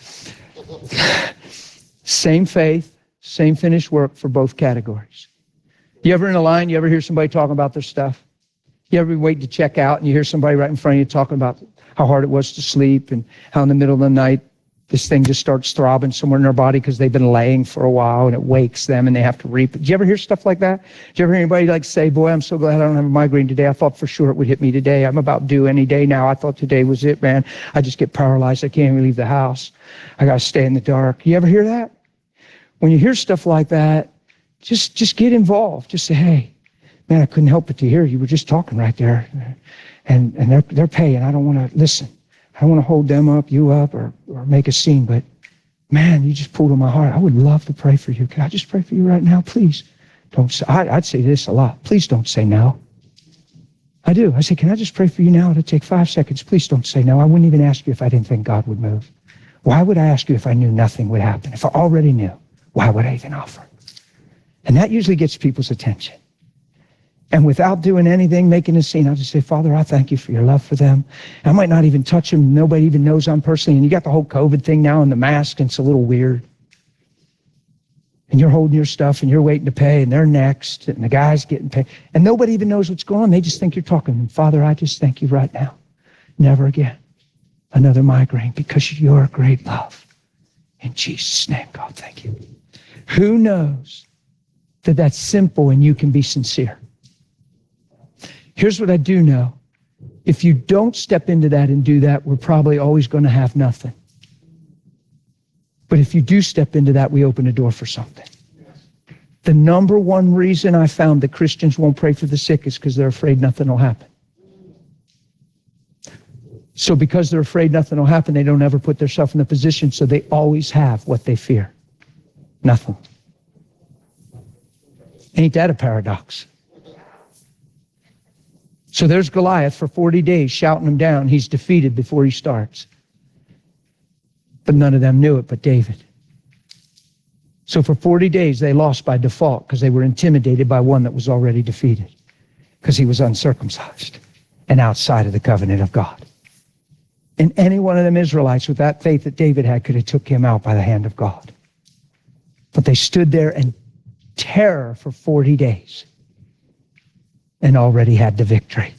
S1: Same faith, same finished work for both categories. You ever in a line, you ever hear somebody talking about their stuff? You ever wait to check out and you hear somebody right in front of you talking about how hard it was to sleep and how in the middle of the night this thing just starts throbbing somewhere in their body because they've been laying for a while and it wakes them and they have to reap it. Did you ever hear stuff like that? Did you ever hear anybody like say, boy, I'm so glad I don't have a migraine today. I thought for sure it would hit me today. I'm about due any day now. I thought today was it, man. I just get paralyzed. I can't even leave the house. I got to stay in the dark. You ever hear that? When you hear stuff like that, just get involved. Just say, hey, man, I couldn't help but to hear you were just talking right there. And they're paying. I don't want to listen. I don't want to hold them up, you up, or make a scene, but man, you just pulled on my heart. I would love to pray for you. Can I just pray for you right now? Please don't say, I'd say this a lot. Please don't say no. I do. I say, can I just pray for you now? It'll take 5 seconds. Please don't say no. I wouldn't even ask you if I didn't think God would move. Why would I ask you if I knew nothing would happen? If I already knew, why would I even offer? And that usually gets people's attention. And without doing anything, making a scene, I'll just say, Father, I thank you for your love for them. I might not even touch them. Nobody even knows I'm personally. And you got the whole COVID thing now and the mask, and it's a little weird. And you're holding your stuff and you're waiting to pay and they're next and the guy's getting paid. And nobody even knows what's going on. They just think you're talking. And Father, I just thank you right now. Never again another migraine because of your great love. In Jesus' name, God, thank you. Who knows that that's simple and you can be sincere? Here's what I do know. If you don't step into that and do that, we're probably always going to have nothing. But if you do step into that, we open a door for something. The number one reason I found that Christians won't pray for the sick is because they're afraid nothing will happen. So because they're afraid nothing will happen, they don't ever put themselves in the position, so they always have what they fear. Nothing. Ain't that a paradox? So there's Goliath for 40 days shouting him down. He's defeated before he starts. But none of them knew it but David. So for 40 days they lost by default because they were intimidated by one that was already defeated because he was uncircumcised and outside of the covenant of God. And any one of them Israelites with that faith that David had could have took him out by the hand of God. But they stood there in terror for 40 days and already had the victory.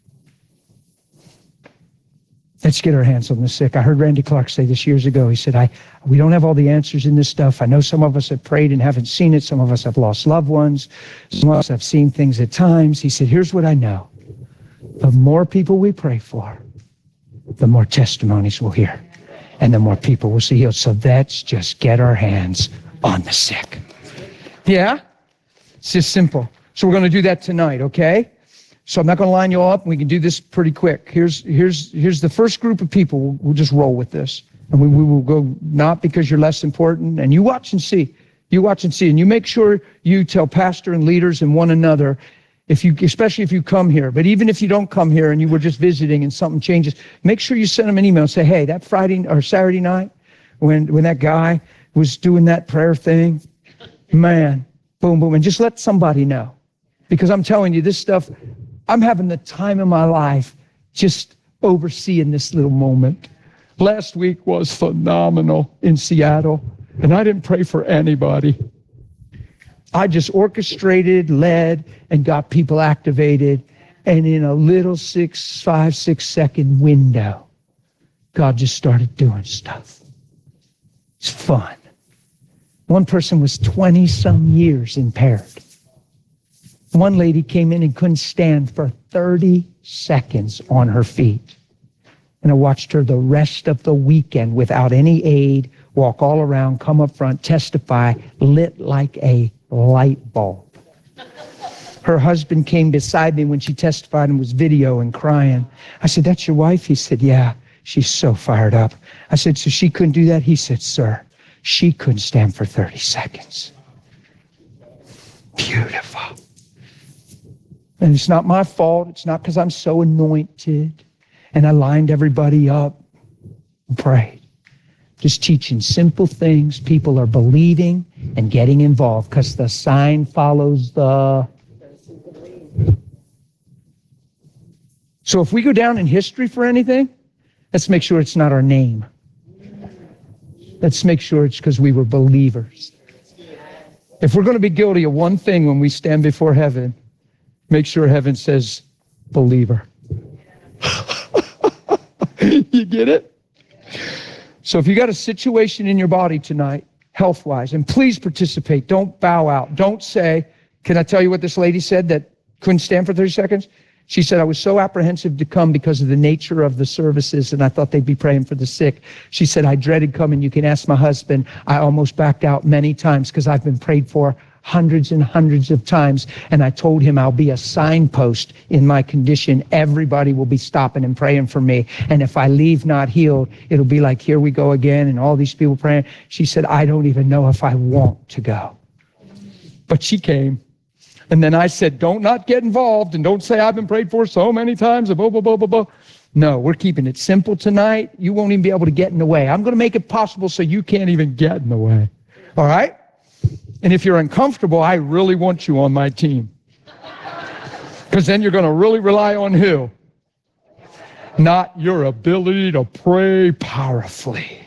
S1: Let's get our hands on the sick. I heard Randy Clark say this years ago. He said, we don't have all the answers in this stuff. I know some of us have prayed and haven't seen it. Some of us have lost loved ones. Some of us have seen things at times. He said, here's what I know. The more people we pray for, the more testimonies we'll hear. And the more people will see healed. So let's just get our hands on the sick. Yeah? It's just simple. So we're going to do that tonight, okay? So I'm not going to line you all up. We can do this pretty quick. Here's the first group of people. We'll just roll with this. And we will go, not because you're less important. And you watch and see. You watch and see. And you make sure you tell pastor and leaders and one another, especially if you come here. But even if you don't come here and you were just visiting and something changes, make sure you send them an email and say, hey, that Friday or Saturday night when that guy was doing that prayer thing, man, boom, boom. And just let somebody know. Because I'm telling you, this stuff, I'm having the time of my life just overseeing this little moment. Last week was phenomenal in Seattle, and I didn't pray for anybody. I just orchestrated, led, and got people activated. And in a little 5, 6 second window, God just started doing stuff. It's fun. One person was 20-some years impaired. One lady came in and couldn't stand for 30 seconds on her feet. And I watched her the rest of the weekend without any aid, walk all around, come up front, testify, lit like a light bulb. Her husband came beside me when she testified and was videoing, crying. I said, that's your wife? He said, yeah, she's so fired up. I said, so she couldn't do that? He said, sir, she couldn't stand for 30 seconds. Beautiful. And it's not my fault. It's not because I'm so anointed. And I lined everybody up and prayed. Just teaching simple things. People are believing and getting involved because the sign follows the... So if we go down in history for anything, let's make sure it's not our name. Let's make sure it's because we were believers. If we're going to be guilty of one thing when we stand before heaven, make sure heaven says, believer. You get it? So if you got a situation in your body tonight, health-wise, and please participate. Don't bow out. Don't say, can I tell you what this lady said that couldn't stand for 30 seconds? She said, I was so apprehensive to come because of the nature of the services, and I thought they'd be praying for the sick. She said, I dreaded coming. You can ask my husband. I almost backed out many times because I've been prayed for hundreds and hundreds of times, and I told him I'll be a signpost in my condition. Everybody will be stopping and praying for me, and if I leave not healed, it'll be like, here we go again, and all these people praying. She said, I don't even know if I want to go. But she came. And then I said, don't not get involved and don't say I've been prayed for so many times. Blah, blah, blah, blah, blah. No, we're keeping it simple tonight. You won't even be able to get in the way. I'm going to make it possible so you can't even get in the way. All right? And if you're uncomfortable, I really want you on my team. Because then you're going to really rely on who? Not your ability to pray powerfully.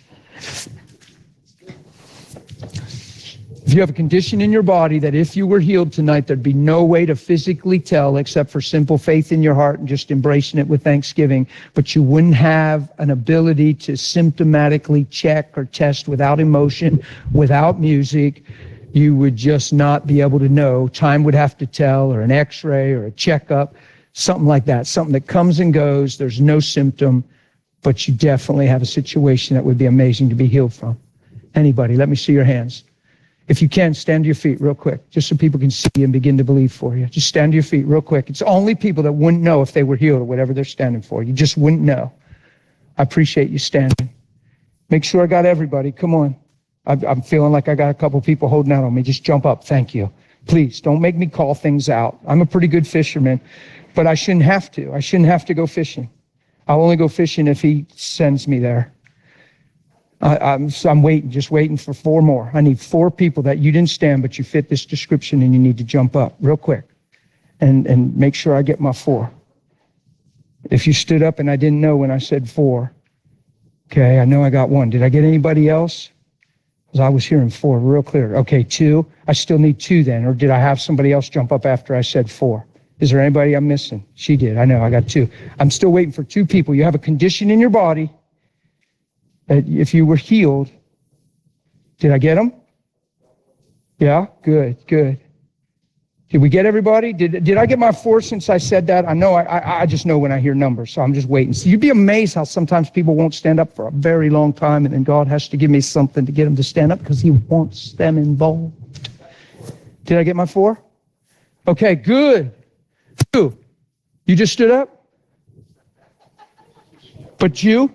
S1: If you have a condition in your body that if you were healed tonight, there'd be no way to physically tell except for simple faith in your heart and just embracing it with thanksgiving, but you wouldn't have an ability to symptomatically check or test without emotion, without music, you would just not be able to know. Time would have to tell, or an x-ray or a checkup, something like that, something that comes and goes, there's no symptom, but you definitely have a situation that would be amazing to be healed from. Anybody? Let me see your hands. If you can, stand to your feet real quick, just so people can see you and begin to believe for you. Just stand to your feet real quick. It's only people that wouldn't know if they were healed or whatever they're standing for. You just wouldn't know. I appreciate you standing. Make sure I got everybody. Come on. I'm feeling like I got a couple people holding out on me. Just jump up. Thank you. Please, don't make me call things out. I'm a pretty good fisherman, but I shouldn't have to. I shouldn't have to go fishing. I'll only go fishing if he sends me there. I'm waiting, just waiting for 4 more. I need 4 people that you didn't stand, but you fit this description and you need to jump up real quick and make sure I get my 4. If you stood up and I didn't know when I said 4, okay, I know I got 1. Did I get anybody else? Because I was hearing 4 real clear. Okay, 2. I still need 2 then, or did I have somebody else jump up after I said 4? Is there anybody I'm missing? She did. I know, I got 2. I'm still waiting for 2 people. You have a condition in your body that if you were healed, did I get them? Yeah, good. Did we get everybody? Did I get my 4 since I said that? I know, I just know when I hear numbers, so I'm just waiting. So you'd be amazed how sometimes people won't stand up for a very long time, and then God has to give me something to get them to stand up because he wants them involved. Did I get my 4? Okay, good. 2. You just stood up? But you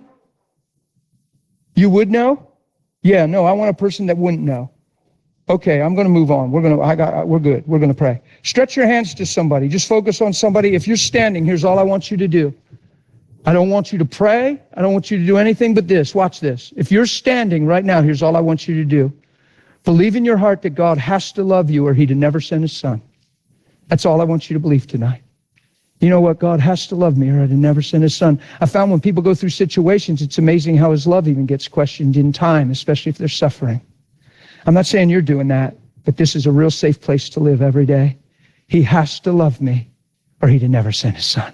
S1: would know? Yeah, no, I want a person that wouldn't know. Okay, I'm going to move on. We're good. We're going to pray. Stretch your hands to somebody. Just focus on somebody. If you're standing, here's all I want you to do. I don't want you to pray. I don't want you to do anything but this. Watch this. If you're standing right now, here's all I want you to do. Believe in your heart that God has to love you or he'd have never sent his son. That's all I want you to believe tonight. You know what? God has to love me or I'd have never sent his son. I found when people go through situations, it's amazing how his love even gets questioned in time, especially if they're suffering. I'm not saying you're doing that, but this is a real safe place to live every day. He has to love me or he'd have never sent his son.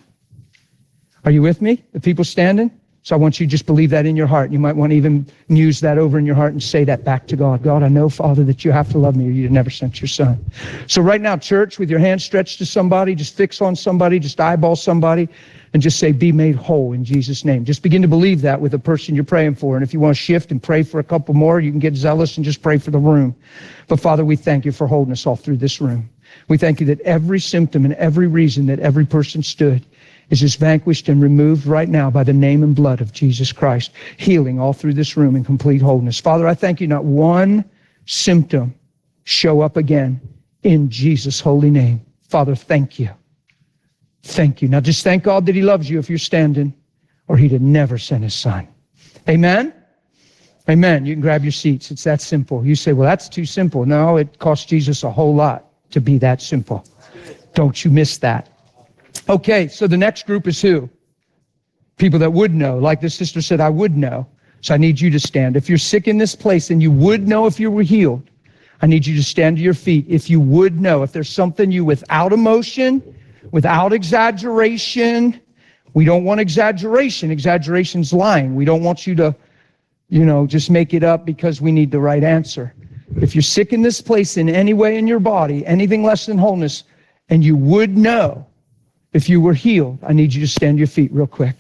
S1: Are you with me? The people standing? So I want you to just believe that in your heart. You might want to even muse that over in your heart and say that back to God. God, I know, Father, that you have to love me or you'd have never sent your son. So right now, church, with your hand stretched to somebody, just fix on somebody, just eyeball somebody, and just say, be made whole in Jesus' name. Just begin to believe that with the person you're praying for. And if you want to shift and pray for a couple more, you can get zealous and just pray for the room. But Father, we thank you for holding us all through this room. We thank you that every symptom and every reason that every person stood is just vanquished and removed right now by the name and blood of Jesus Christ, healing all through this room in complete wholeness. Father, I thank you not one symptom show up again in Jesus' holy name. Father, thank you. Thank you. Now just thank God that he loves you if you're standing, or he'd have never sent his son. Amen? Amen. You can grab your seats. It's that simple. You say, well, that's too simple. No, it cost Jesus a whole lot to be that simple. Don't you miss that. Okay, so the next group is who? People that would know. Like this sister said, I would know. So I need you to stand. If you're sick in this place and you would know if you were healed, I need you to stand to your feet. If you would know, if there's something you without emotion, without exaggeration, we don't want exaggeration. Exaggeration's lying. We don't want you to, just make it up because we need the right answer. If you're sick in this place in any way in your body, anything less than wholeness, and you would know if you were healed, I need you to stand to your feet real quick.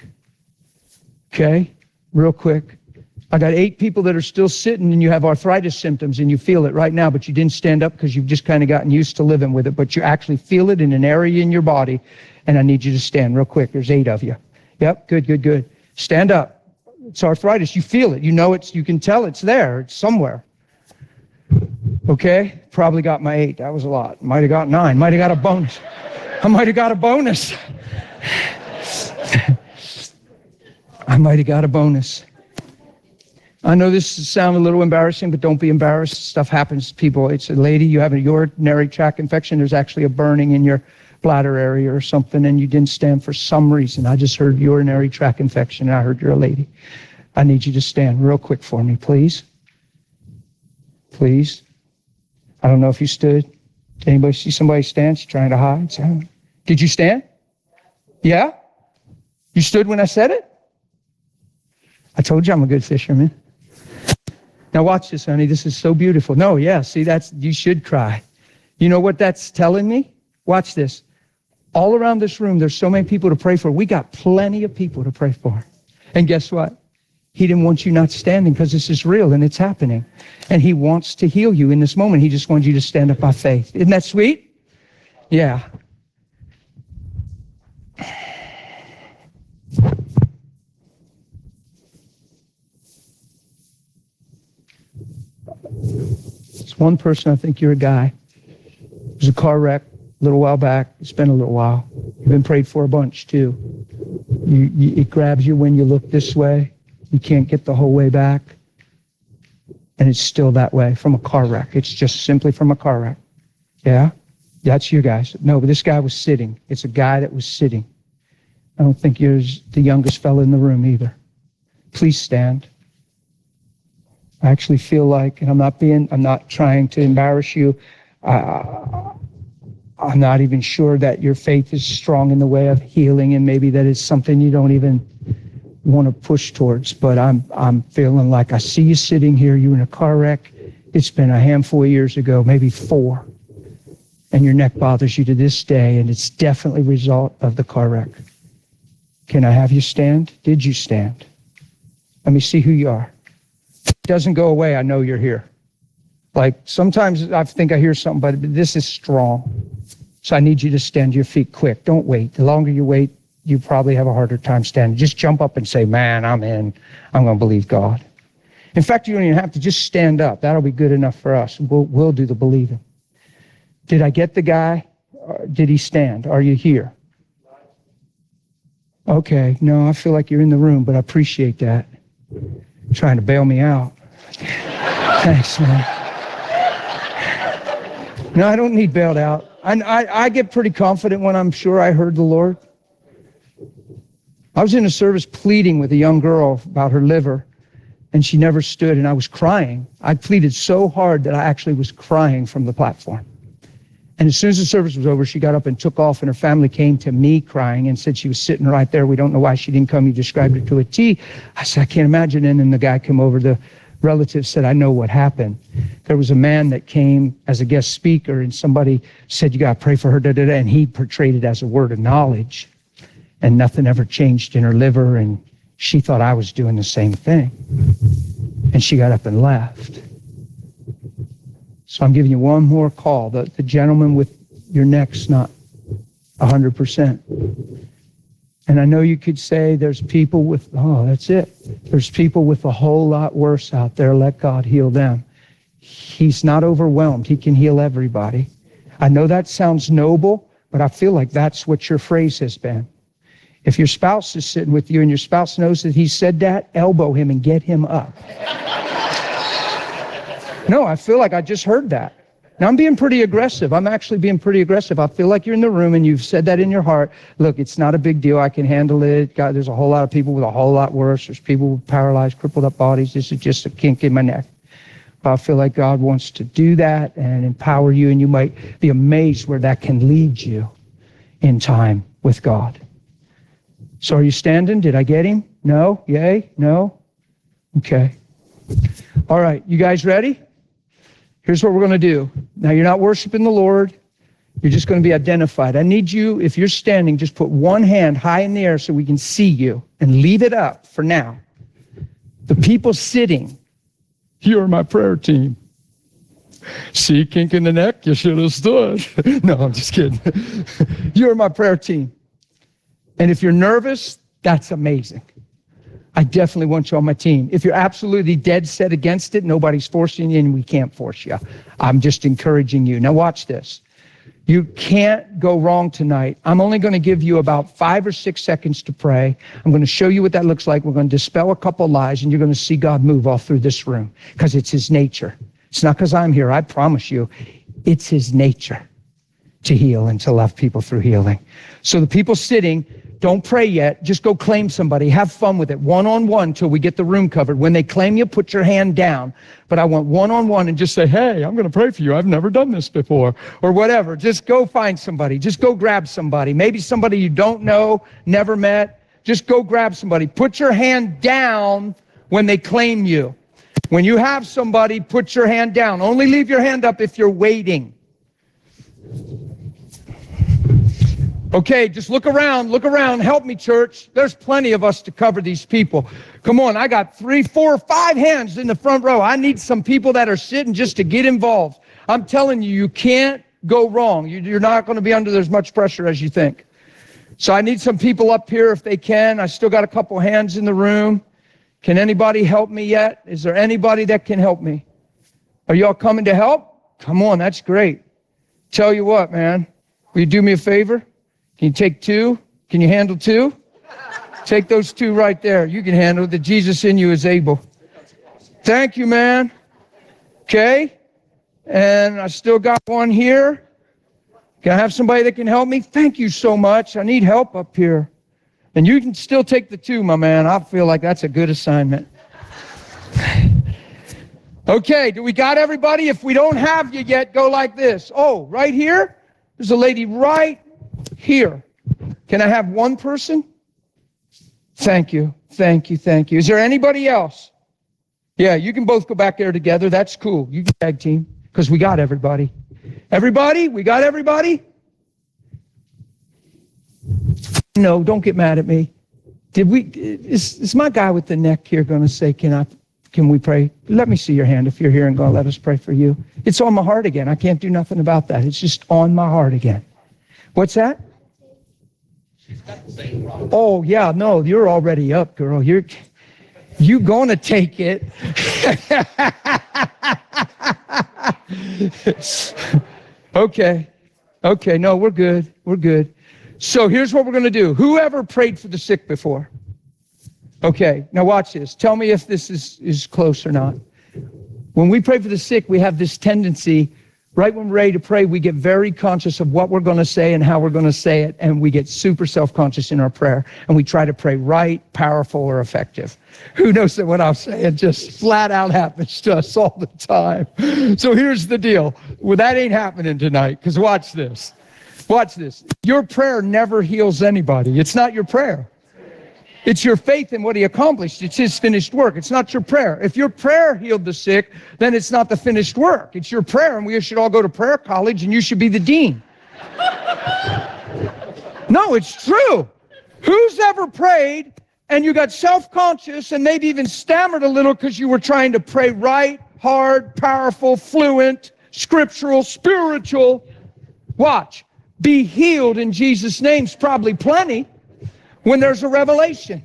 S1: Okay? Real quick. I got 8 people that are still sitting and you have arthritis symptoms and you feel it right now, but you didn't stand up because you've just kind of gotten used to living with it, but you actually feel it in an area in your body, and I need you to stand real quick. There's 8 of you. Yep, good. Stand up. It's arthritis. You feel it. You know it's, you can tell it's there. It's somewhere. Okay? Probably got my 8. That was a lot. Might have got 9. Might have got a bonus. I might have got a bonus. I might have got a bonus. I know this sounds a little embarrassing, but don't be embarrassed. Stuff happens to people. It's a lady, you have a urinary tract infection. There's actually a burning in your bladder area or something, and you didn't stand for some reason. I just heard urinary tract infection, and I heard you're a lady. I need you to stand real quick for me, please. Please. I don't know if you stood. Anybody see somebody stand? She's trying to hide. Did you stand? Yeah? You stood when I said it? I told you I'm a good fisherman. Now watch this, honey. This is so beautiful. No, yeah, see, you should cry. You know what that's telling me? Watch this. All around this room, there's so many people to pray for. We got plenty of people to pray for. And guess what? He didn't want you not standing because this is real and it's happening. And he wants to heal you in this moment. He just wants you to stand up by faith. Isn't that sweet? Yeah. It's one person, I think you're a guy. It was a car wreck a little while back. It's been a little while. You've been prayed for a bunch too. It grabs you when you look this way. You can't get the whole way back. And it's still that way from a car wreck. It's just simply from a car wreck. Yeah? That's you guys. No, but this guy was sitting. It's a guy that was sitting. I don't think you're the youngest fellow in the room either. Please stand. I actually feel like, and I'm not trying to embarrass you. I'm not even sure that your faith is strong in the way of healing, and maybe that is something you don't even want to push towards. But I'm feeling like I see you sitting here. You were in a car wreck. It's been a handful of years ago, maybe 4. And your neck bothers you to this day, and it's definitely a result of the car wreck. Can I have you stand? Did you stand? Let me see who you are. It doesn't go away. I know you're here. Like sometimes I think I hear something, but this is strong. So I need you to stand to your feet quick. Don't wait. The longer you wait, you probably have a harder time standing. Just jump up and say, man, I'm in. I'm going to believe God. In fact, you don't even have to just stand up. That'll be good enough for us. We'll do the believing. Did I get the guy? Did he stand? Are you here? Okay. No, I feel like you're in the room, but I appreciate that. You're trying to bail me out. Thanks, man. No, I don't need bailed out. I get pretty confident when I'm sure I heard the Lord. I was in a service pleading with a young girl about her liver, and she never stood, and I was crying. I pleaded so hard that I actually was crying from the platform. And as soon as the service was over, she got up and took off, and her family came to me crying and said she was sitting right there. We don't know why she didn't come. You described it to a T. I said, I can't imagine. And then the guy came over, the relative said, I know what happened. There was a man that came as a guest speaker, and somebody said, you got to pray for her, and he portrayed it as a word of knowledge. And nothing ever changed in her liver, and she thought I was doing the same thing. And she got up and left. So I'm giving you one more call. The gentleman with your neck's not 100%. And I know you could say there's people with, that's it. There's people with a whole lot worse out there. Let God heal them. He's not overwhelmed. He can heal everybody. I know that sounds noble, but I feel like that's what your phrase has been. If your spouse is sitting with you and your spouse knows that he said that, elbow him and get him up. No, I feel like I just heard that. Now, I'm being pretty aggressive. I'm actually being pretty aggressive. I feel like you're in the room and you've said that in your heart. Look, it's not a big deal. I can handle it. God, there's a whole lot of people with a whole lot worse. There's people with paralyzed, crippled up bodies. This is just a kink in my neck. But I feel like God wants to do that and empower you, and you might be amazed where that can lead you in time with God. So are you standing? Did I get him? No? Yay? No? Okay. All right. You guys ready? Here's what we're going to do. Now, you're not worshiping the Lord. You're just going to be identified. I need you, if you're standing, just put one hand high in the air so we can see you, and leave it up for now. The people sitting, you're my prayer team. See, kink in the neck? You should have stood. No, I'm just kidding. You're my prayer team. And if you're nervous, that's amazing. I definitely want you on my team. If you're absolutely dead set against it, nobody's forcing you, and we can't force you. I'm just encouraging you. Now watch this. You can't go wrong tonight. I'm only going to give you about 5 or 6 seconds to pray. I'm going to show you what that looks like. We're going to dispel a couple lies, and you're going to see God move all through this room, because it's his nature. It's not because I'm here. I promise you, it's his nature to heal and to love people through healing. So the people sitting, don't pray yet. Just go claim somebody. Have fun with it. One-on-one till we get the room covered. When they claim you, put your hand down. But I want one-on-one, and just say, hey, I'm going to pray for you. I've never done this before. Or whatever. Just go find somebody. Just go grab somebody. Maybe somebody you don't know, never met. Just go grab somebody. Put your hand down when they claim you. When you have somebody, put your hand down. Only leave your hand up if you're waiting. Okay, just look around, help me, church. There's plenty of us to cover these people. Come on, I got 3, 4, 5 hands in the front row. I need some people that are sitting just to get involved. I'm telling you, you can't go wrong. You're not going to be under as much pressure as you think. So I need some people up here if they can. I still got a couple hands in the room. Can anybody help me yet? Is there anybody that can help me? Are y'all coming to help? Come on, that's great. Tell you what, man, will you do me a favor? Can you take 2? Can you handle 2? Take those 2 right there. You can handle it. The Jesus in you is able. Thank you, man. Okay. And I still got one here. Can I have somebody that can help me? Thank you so much. I need help up here. And you can still take the 2, my man. I feel like that's a good assignment. Okay, do we got everybody? If we don't have you yet, go like this. Oh, right here? There's a lady right here. Can I have one person? Thank you. Thank you. Thank you. Is there anybody else? Yeah, you can both go back there together. That's cool. You can tag team because we got everybody. Everybody? We got everybody? No, don't get mad at me. Is my guy with the neck here going to say, can we pray? Let me see your hand if you're here and going to let us pray for you. It's on my heart again. I can't do nothing about that. It's just on my heart again. What's that? Oh, yeah, no, you're already up, girl. You going to take it. Okay, no, we're good. So here's what we're going to do. Whoever prayed for the sick before? Okay, now watch this. Tell me if this is close or not. When we pray for the sick, we have this tendency, right when we're ready to pray, we get very conscious of what we're going to say and how we're going to say it, and we get super self-conscious in our prayer, and we try to pray right, powerful, or effective. Who knows that what I'm saying just flat out happens to us all the time? So here's the deal. Well, that ain't happening tonight, because watch this. Watch this. Your prayer never heals anybody. It's not your prayer. It's your faith in what he accomplished. It's his finished work. It's not your prayer. If your prayer healed the sick, then it's not the finished work. It's your prayer, and we should all go to prayer college, and you should be the dean. No, it's true. Who's ever prayed, and you got self-conscious, and maybe even stammered a little because you were trying to pray right, hard, powerful, fluent, scriptural, spiritual? Watch. Be healed in Jesus' name's probably plenty. When there's a revelation.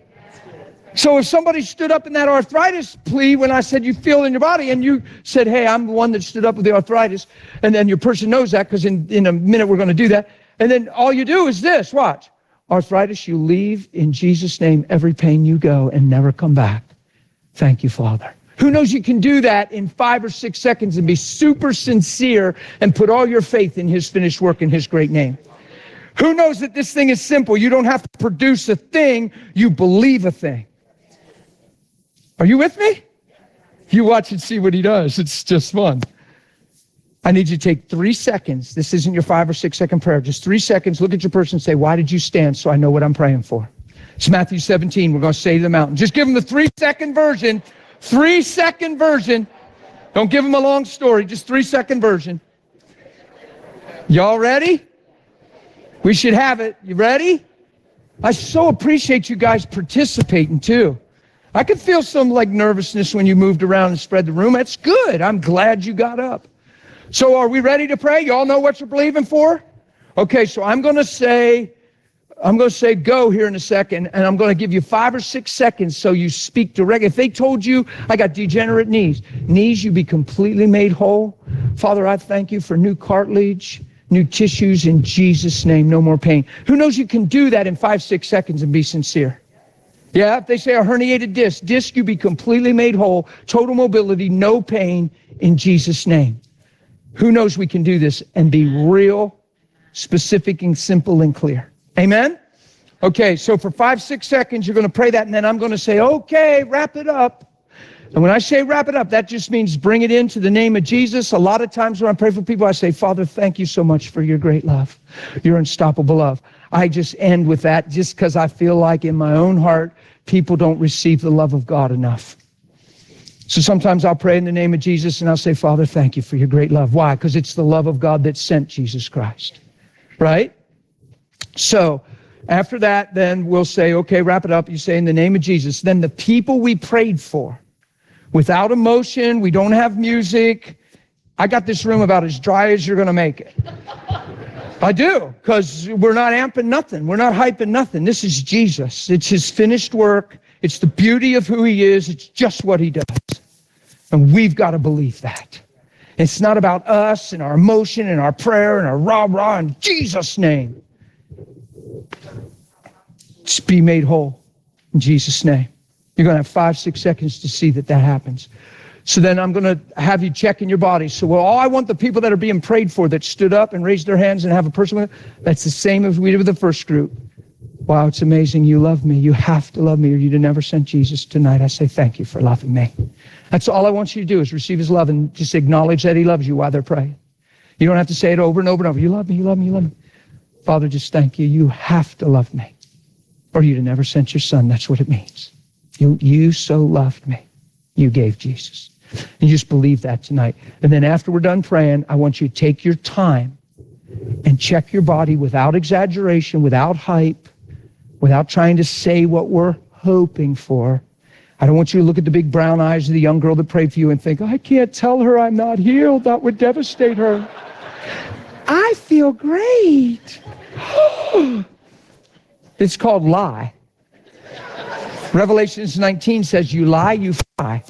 S1: So if somebody stood up in that arthritis plea when I said you feel in your body, and you said, hey, I'm the one that stood up with the arthritis, and then your person knows that because in a minute we're going to do that, and then all you do is this, watch. Arthritis, you leave in Jesus' name, every pain you go and never come back. Thank you, Father. Who knows you can do that in 5 or 6 seconds and be super sincere and put all your faith in his finished work in his great name. Who knows that this thing is simple? You don't have to produce a thing, you believe a thing. Are you with me? You watch and see what he does. It's just fun. I need you to take 3 seconds. This isn't your 5 or 6 second prayer. Just 3 seconds. Look at your person and say, why did you stand? So I know what I'm praying for. It's Matthew 17. We're going to say to the mountain. Just give them the 3-second version. 3-second version. Don't give them a long story. Just 3-second version. Y'all ready? We should have it. You ready? I so appreciate you guys participating too. I could feel some nervousness when you moved around and spread the room. That's good. I'm glad you got up. So are we ready to pray? You all know what you're believing for? Okay, so I'm going to say go here in a second, and I'm going to give you 5 or 6 seconds so you speak directly. If they told you, I got degenerate knees, you be completely made whole. Father, I thank you for new cartilage, new tissues in Jesus' name, no more pain. Who knows you can do that in 5, 6 seconds and be sincere? Yeah, if they say a herniated disc, you be completely made whole, total mobility, no pain in Jesus' name. Who knows we can do this and be real, specific, and simple and clear? Amen? Okay, so for 5, 6 seconds, you're going to pray that, and then I'm going to say, okay, wrap it up. And when I say wrap it up, that just means bring it into the name of Jesus. A lot of times when I pray for people, I say, Father, thank you so much for your great love, your unstoppable love. I just end with that just because I feel like in my own heart, people don't receive the love of God enough. So sometimes I'll pray in the name of Jesus and I'll say, Father, thank you for your great love. Why? Because it's the love of God that sent Jesus Christ. Right? So after that, then we'll say, okay, wrap it up. You say, in the name of Jesus. Then the people we prayed for, without emotion, we don't have music. I got this room about as dry as you're going to make it. I do, because we're not amping nothing. We're not hyping nothing. This is Jesus. It's his finished work. It's the beauty of who he is. It's just what he does. And we've got to believe that. It's not about us and our emotion and our prayer and our rah-rah in Jesus' name. Just be made whole in Jesus' name. You're going to have 5-6 seconds to see that happens. So then I'm going to have you check in your body. So all I want the people that are being prayed for that stood up and raised their hands and have a person with it, that's the same as we did with the first group. Wow, it's amazing. You love me. You have to love me or you'd have never sent Jesus tonight. I say thank you for loving me. That's all I want you to do is receive his love and just acknowledge that he loves you while they're praying. You don't have to say it over and over and over. You love me, you love me, you love me. Father, just thank you. You have to love me or you'd have never sent your son. That's what it means. You so loved me. You gave Jesus. And you just believe that tonight. And then after we're done praying, I want you to take your time and check your body without exaggeration, without hype, without trying to say what we're hoping for. I don't want you to look at the big brown eyes of the young girl that prayed for you and think, I can't tell her I'm not healed. That would devastate her. I feel great. It's called lie. Revelations 19 says you lie, you fry.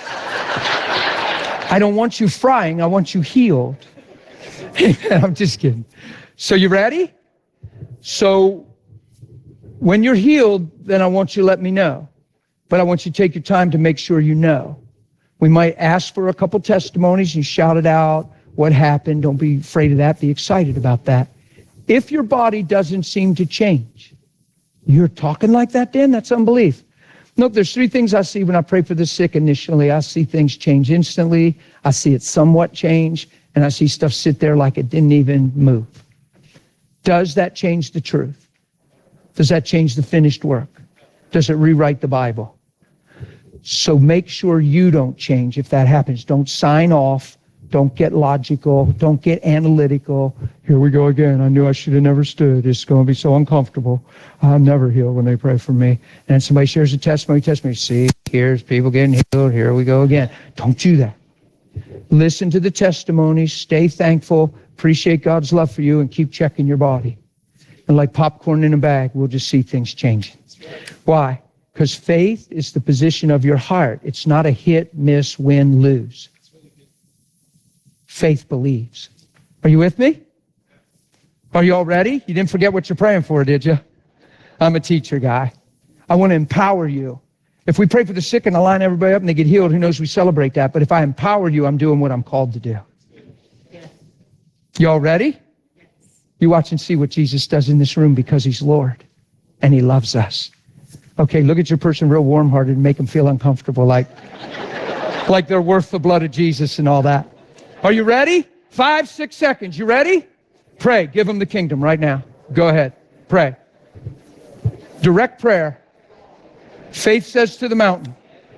S1: I don't want you frying, I want you healed. I'm just kidding. So you ready? So when you're healed, then I want you to let me know. But I want you to take your time to make sure you know. We might ask for a couple testimonies and shout it out, what happened. Don't be afraid of that. Be excited about that. If your body doesn't seem to change, you're talking like that, Dan? That's unbelief. Nope, there's 3 things I see when I pray for the sick initially. I see things change instantly. I see it somewhat change. And I see stuff sit there like it didn't even move. Does that change the truth? Does that change the finished work? Does it rewrite the Bible? So make sure you don't change if that happens. Don't sign off. Don't get logical. Don't get analytical. Here we go again. I knew I should have never stood. It's going to be so uncomfortable. I'll never heal when they pray for me. And somebody shares a testimony. See, here's people getting healed. Here we go again. Don't do that. Listen to the testimonies. Stay thankful. Appreciate God's love for you and keep checking your body. And like popcorn in a bag, we'll just see things changing. Why? Because faith is the position of your heart. It's not a hit, miss, win, lose. Faith believes. Are you with me? Are you all ready? You didn't forget what you're praying for, did you? I'm a teacher guy. I want to empower you. If we pray for the sick and I line everybody up and they get healed, who knows, we celebrate that. But if I empower you, I'm doing what I'm called to do. You all ready? You watch and see what Jesus does in this room because he's Lord and he loves us. Okay, look at your person real warm-hearted and make them feel uncomfortable like they're worth the blood of Jesus and all that. Are you ready? 5-6 seconds. You ready? Pray. Give them the kingdom right now. Go ahead. Pray. Direct prayer. Faith says to the mountain.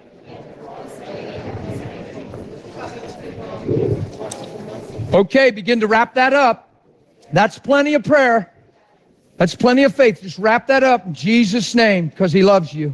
S1: Okay, begin to wrap that up. That's plenty of prayer. That's plenty of faith. Just wrap that up in Jesus' name because he loves you.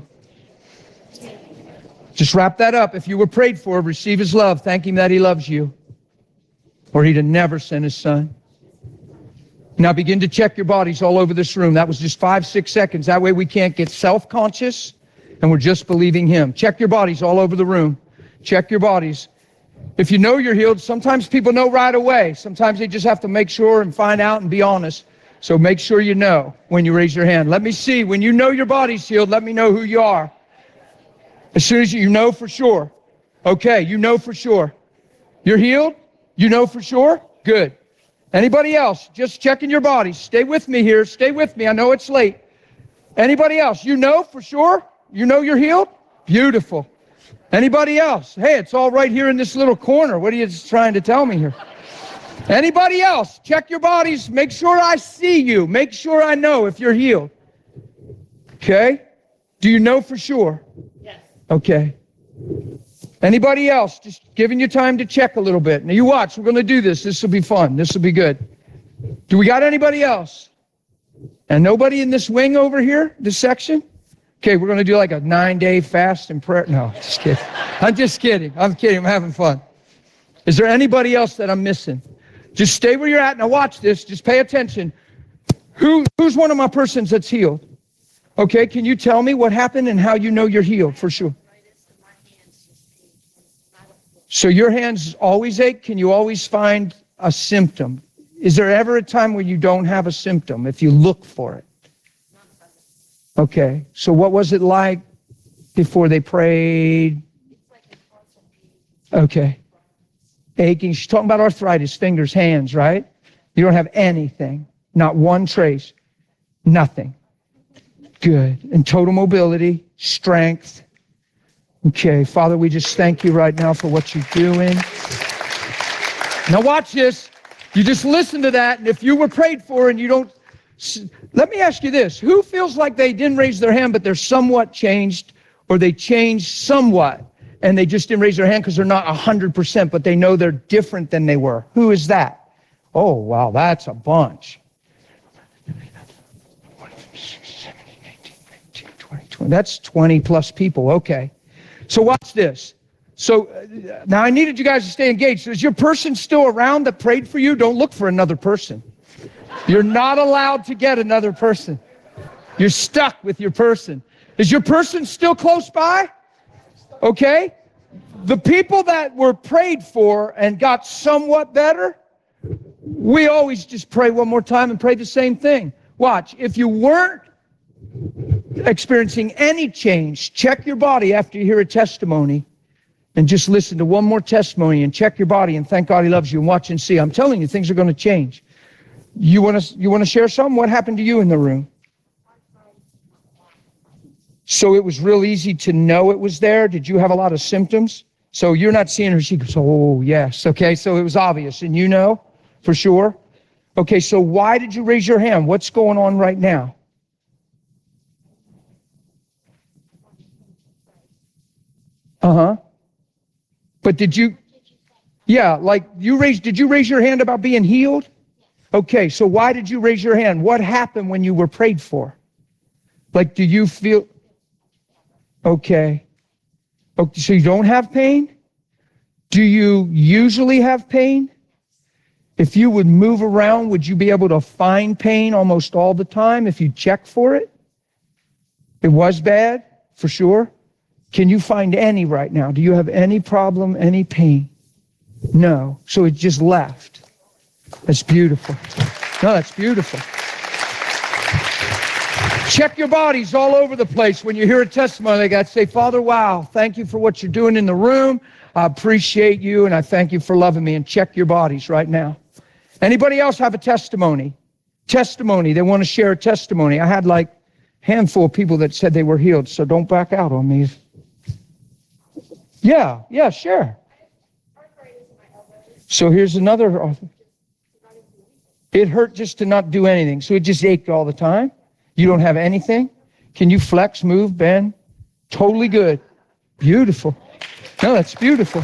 S1: Just wrap that up. If you were prayed for, receive his love. Thank him that he loves you. Or he'd have never sent his son. Now begin to check your bodies all over this room. That was just 5-6 seconds. That way we can't get self-conscious and we're just believing him. Check your bodies all over the room. Check your bodies. If you know you're healed, sometimes people know right away. Sometimes they just have to make sure and find out and be honest. So make sure you know when you raise your hand. Let me see. When you know your body's healed, let me know who you are. As soon as you know for sure. Okay, you know for sure. You're healed? You know for sure? Good. Anybody else? Just checking your body. Stay with me here. Stay with me. I know it's late. Anybody else? You know for sure? You know you're healed? Beautiful. Anybody else? Hey, it's all right here in this little corner. What are you trying to tell me here? Anybody else? Check your bodies. Make sure I see you. Make sure I know if you're healed. Okay? Do you know for sure?
S2: Yes.
S1: Okay. Anybody else? Just giving you time to check a little bit. Now you watch. We're going to do this. This will be fun. This will be good. Do we got anybody else? And nobody in this wing over here, this section? Okay, we're going to do like a 9-day fast and prayer. No, just kidding. I'm just kidding. I'm kidding. I'm having fun. Is there anybody else that I'm missing? Just stay where you're at. Now watch this. Just pay attention. Who's one of my persons that's healed? Okay, can you tell me what happened and how you know you're healed for sure? So your hands always ache? Can you always find a symptom? Is there ever a time where you don't have a symptom if you look for it? Okay, so what was it like before they prayed? Okay. Aching. She's talking about arthritis, fingers, hands, right? You don't have anything. Not one trace. Nothing. Good. And total mobility, strength. Okay, Father, we just thank you right now for what you're doing. Now watch this. You just listen to that, and if you were prayed for and you don't... Let me ask you this. Who feels like they didn't raise their hand, but they're somewhat changed, or they changed somewhat, and they just didn't raise their hand because they're not 100%, but they know they're different than they were? Who is that? Oh, wow, that's a bunch. 20. That's 20 plus people. Okay. So watch this. So now I needed you guys to stay engaged. Is your person still around that prayed for you? Don't look for another person. You're not allowed to get another person. You're stuck with your person. Is your person still close by? Okay. The people that were prayed for and got somewhat better, we always just pray one more time and pray the same thing. Watch. If you weren't experiencing any change, check your body after you hear a testimony and just listen to one more testimony and check your body and thank God he loves you and watch and see. I'm telling you, things are going to change. You want to share something? What happened to you in the room? So it was real easy to know it was there. Did you have a lot of symptoms? So you're not seeing her. She goes, oh, yes. Okay, so it was obvious. And you know for sure? Okay, so why did you raise your hand? What's going on right now? Uh-huh. But did you raise your hand about being healed? Okay, so why did you raise your hand? What happened when you were prayed for? Like, do you feel... Okay, so you don't have pain? Do you usually have pain? If you would move around, would you be able to find pain almost all the time if you check for it? It was bad, for sure. Can you find any right now? Do you have any problem, any pain? No, so it just left. That's beautiful. No, that's beautiful. Check your bodies all over the place. When you hear a testimony, they got to say, Father, wow, thank you for what you're doing in the room. I appreciate you, and I thank you for loving me. And check your bodies right now. Anybody else have a testimony? Testimony. They want to share a testimony. I had like a handful of people that said they were healed, so don't back out on me. Yeah, sure. So here's another. It hurt just to not do anything, so it just ached all the time. You don't have anything? Can you flex, move, bend? Totally good. Beautiful. No, that's beautiful.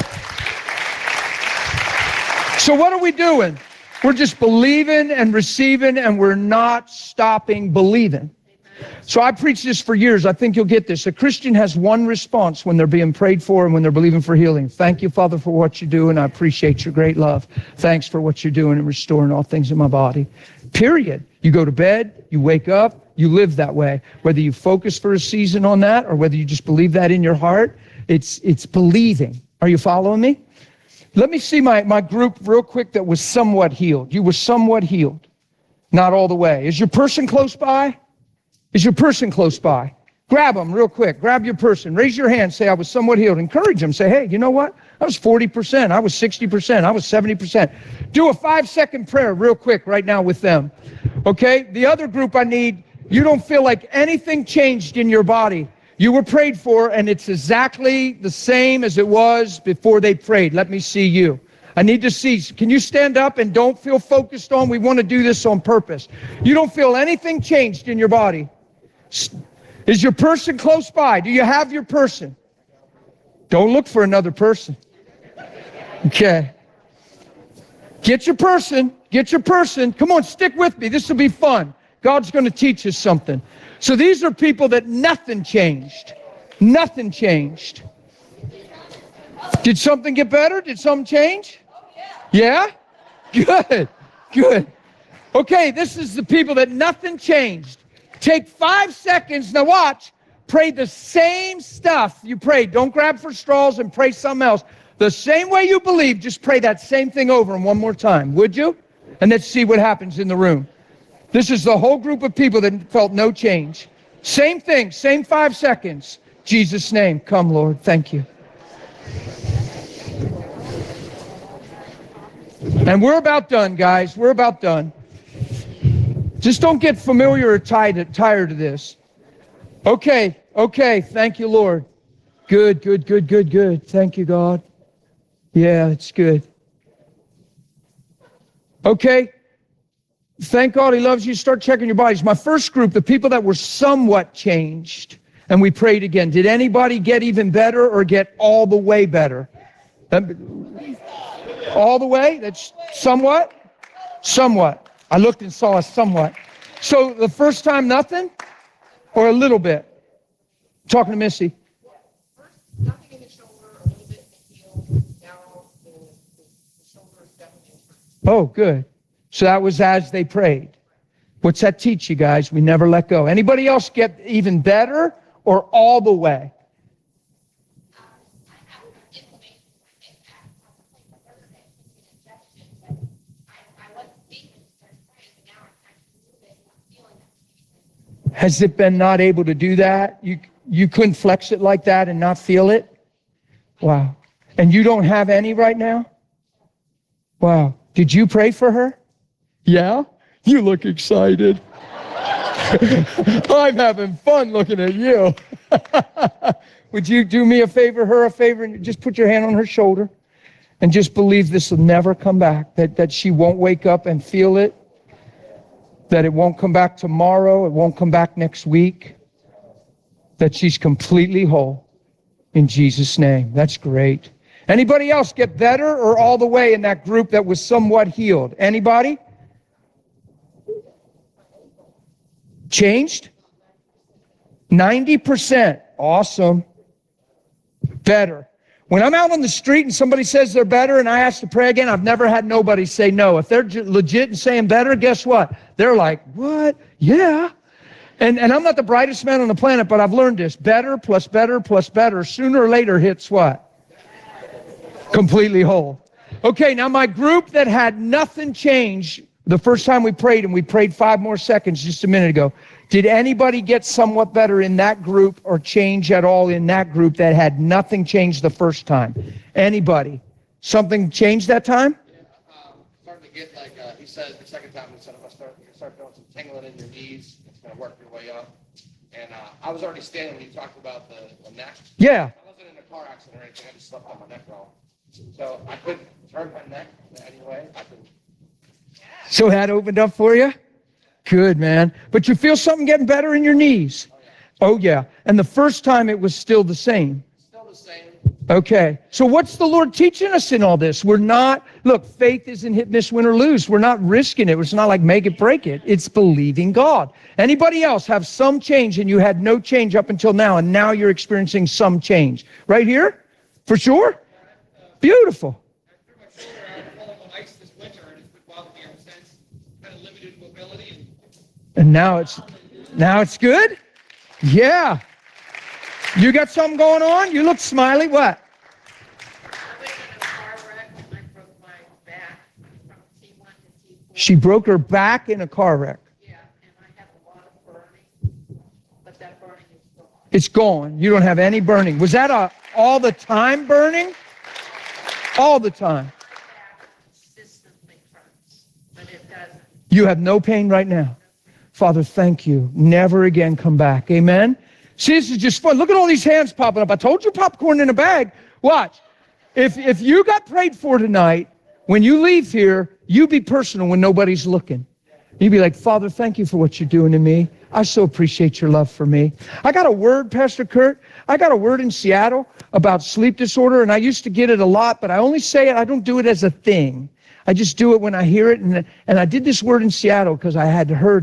S1: So what are we doing? We're just believing and receiving, and we're not stopping believing. So I preached this for years. I think you'll get this. A Christian has one response when they're being prayed for and when they're believing for healing. Thank you, Father, for what you do, and I appreciate your great love. Thanks for what you're doing and restoring all things in my body. Period. You go to bed, you wake up, you live that way. Whether you focus for a season on that or whether you just believe that in your heart, it's believing. Are you following me? Let me see my group real quick that was somewhat healed. You were somewhat healed. Not all the way. Is your person close by? Is your person close by? Grab them real quick. Grab your person. Raise your hand. Say, I was somewhat healed. Encourage them. Say, hey, you know what? I was 40%. I was 60%. I was 70%. Do a 5-second prayer real quick right now with them. Okay? The other group I need, you don't feel like anything changed in your body. You were prayed for, and it's exactly the same as it was before they prayed. Let me see you. I need to see. Can you stand up and don't feel focused on? We want to do this on purpose. You don't feel anything changed in your body. Is your person close by? Do you have your person? Don't look for another person. Okay. Get your person. Get your person. Come on, stick with me. This will be fun. God's going to teach us something. So these are people that nothing changed. Nothing changed. Did something get better? Did something change? Yeah? Good. Good. Okay, this is the people that nothing changed. Take 5 seconds. Now watch. Pray the same stuff you prayed. Don't grab for straws and pray something else. The same way you believe, just pray that same thing over and one more time. Would you? And let's see what happens in the room. This is the whole group of people that felt no change. Same thing, same 5 seconds. Jesus' name, come, Lord. Thank you. And we're about done, guys. We're about done. Just don't get familiar or tired of this. Okay. Thank you, Lord. Good. Thank you, God. Yeah, it's good. Okay. Thank God he loves you. Start checking your bodies. My first group, the people that were somewhat changed, and we prayed again. Did anybody get even better or get all the way better? All the way? That's somewhat? Somewhat. I looked and saw a somewhat. So the first time, nothing? Or a little bit? Talking to Missy.
S3: First, nothing in the shoulder, a little bit in the heel. Now the shoulder is definitely improved.
S1: Oh, good. So that was as they prayed. What's that teach you guys? We never let go. Anybody else get even better or all the way? Has it been not able to do that? You couldn't flex it like that and not feel it? Wow. And you don't have any right now? Wow. Did you pray for her? Yeah? You look excited. I'm having fun looking at you. Would you do me a favor, her a favor, and just put your hand on her shoulder and just believe this will never come back, that she won't wake up and feel it, that it won't come back tomorrow, it won't come back next week, that she's completely whole in Jesus' name. That's great. Anybody else get better or all the way in that group that was somewhat healed? Anybody? Changed? 90%. Awesome. Better. When I'm out on the street and somebody says they're better and I ask to pray again, I've never had nobody say no. If they're legit and saying better, guess what? They're like, what? Yeah. And I'm not the brightest man on the planet, but I've learned this. Better plus better plus better sooner or later hits what? Completely whole. Okay, now my group that had nothing change the first time we prayed, and we prayed 5 more seconds just a minute ago, did anybody get somewhat better in that group or change at all in that group that had nothing changed the first time? Anybody? Something changed that time?
S4: Starting to get like, he said the second time, he said, I'm going to start feeling some tingling in your knees. It's going to work your way up. And I was already standing when you talked about the neck.
S1: Yeah.
S4: I wasn't in a car accident or anything. I just slept on my neck wrong. So I couldn't turn my neck anyway.
S1: So that opened up for you? Good, man. But you feel something getting better in your knees? Oh, yeah. And the first time it was still the same?
S4: Still the same.
S1: Okay. So what's the Lord teaching us in all this? We're not, look, faith isn't hit, miss, win, or lose. We're not risking it. It's not like make it, break it. It's believing God. Anybody else have some change and you had no change up until now, and now you're experiencing some change? Right here? For sure? Beautiful. And now it's good? Yeah. You got something going on? You look smiley. What?
S2: I was in a car wreck and I broke my back from T1 to T4.
S1: She broke her back in a car wreck.
S2: Yeah, and I have a lot of burning, but that burning is gone.
S1: It's gone. You don't have any burning. Was that all the time burning? All the time.
S2: My back consistently hurts, but it doesn't.
S1: You have no pain right now. Father, thank you. Never again come back. Amen? See, this is just fun. Look at all these hands popping up. I told you popcorn in a bag. Watch. If you got prayed for tonight, when you leave here, you be personal when nobody's looking. You be like, Father, thank you for what you're doing to me. I so appreciate your love for me. I got a word, Pastor Kurt. I got a word in Seattle about sleep disorder, and I used to get it a lot, but I only say it. I don't do it as a thing. I just do it when I hear it. And I did this word in Seattle because I had heard it.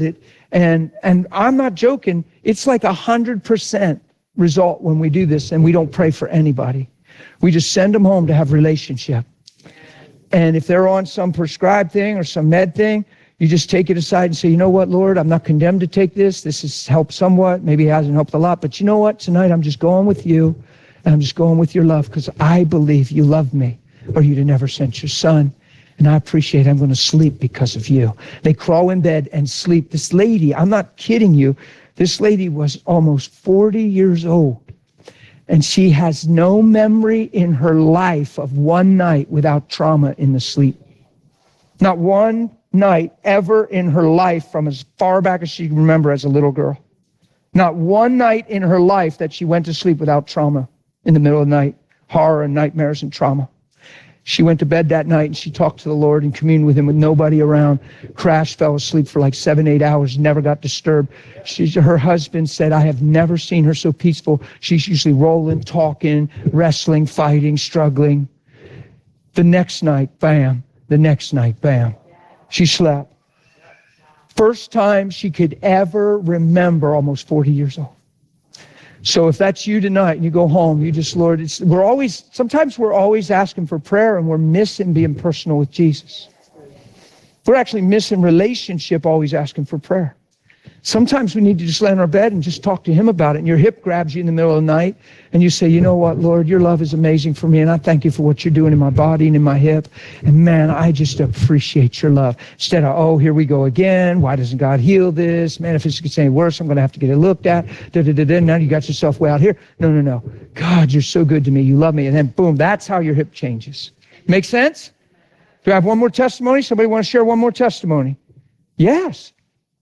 S1: And I'm not joking. It's like 100% result when we do this, and we don't pray for anybody. We just send them home to have relationship. And if they're on some prescribed thing or some med thing, you just take it aside and say, you know what, Lord, I'm not condemned to take this. This has helped somewhat. Maybe it hasn't helped a lot. But you know what? Tonight I'm just going with you, and I'm just going with your love because I believe you love me, or you'd have never sent your son. And I appreciate I'm going to sleep because of you. They crawl in bed and sleep. This lady, I'm not kidding you, this lady was almost 40 years old. And she has no memory in her life of one night without trauma in the sleep. Not one night ever in her life from as far back as she can remember as a little girl. Not one night in her life that she went to sleep without trauma in the middle of the night, horror and nightmares and trauma. She went to bed that night and she talked to the Lord and communed with him with nobody around. Crashed, fell asleep for like 7-8 hours, never got disturbed. Her husband said, I have never seen her so peaceful. She's usually rolling, talking, wrestling, fighting, struggling. The next night, bam. The next night, bam. She slept. First time she could ever remember, almost 40 years old. So if that's you tonight and you go home, you just, Lord, sometimes we're always asking for prayer and we're missing being personal with Jesus. We're actually missing relationship, always asking for prayer. Sometimes we need to just lay on our bed and just talk to him about it. And your hip grabs you in the middle of the night and you say, you know what, Lord, your love is amazing for me. And I thank you for what you're doing in my body and in my hip. And man, I just appreciate your love. Instead of, oh, here we go again. Why doesn't God heal this? Man, if it's getting worse, I'm going to have to get it looked at. Now you got yourself way out here. No. God, you're so good to me. You love me. And then boom, that's how your hip changes. Make sense? Do I have one more testimony? Somebody want to share one more testimony? Yes.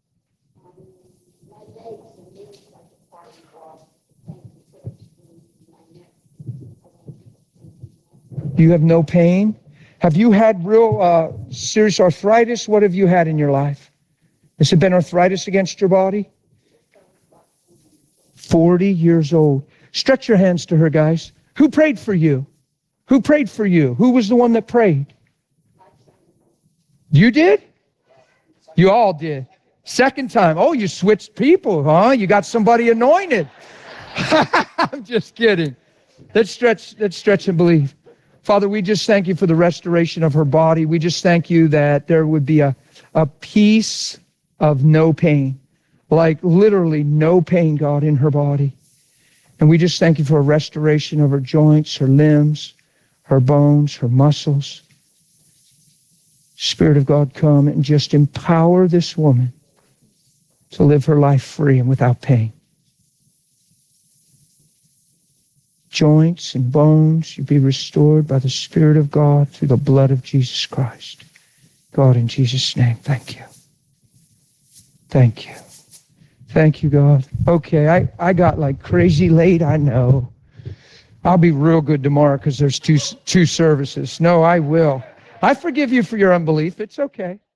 S1: You have no pain? Have you had real serious arthritis? What have you had in your life? Has it been arthritis against your body? 40 years old. Stretch your hands to her, guys. Who prayed for you? Who prayed for you? Who was the one that prayed? You did? You all did. Second time. Oh, you switched people, huh? You got somebody anointed. I'm just kidding. Let's stretch and believe. Father, we just thank you for the restoration of her body. We just thank you that there would be a peace of no pain, like literally no pain, God, in her body. And we just thank you for a restoration of her joints, her limbs, her bones, her muscles. Spirit of God, come and just empower this woman to live her life free and without pain. Joints and bones, you be restored by the Spirit of God through the blood of Jesus Christ. God, in Jesus' name, thank you. Thank you. Thank you, God. Okay, I got like crazy late, I know. I'll be real good tomorrow because there's two services. No, I will. I forgive you for your unbelief. It's okay.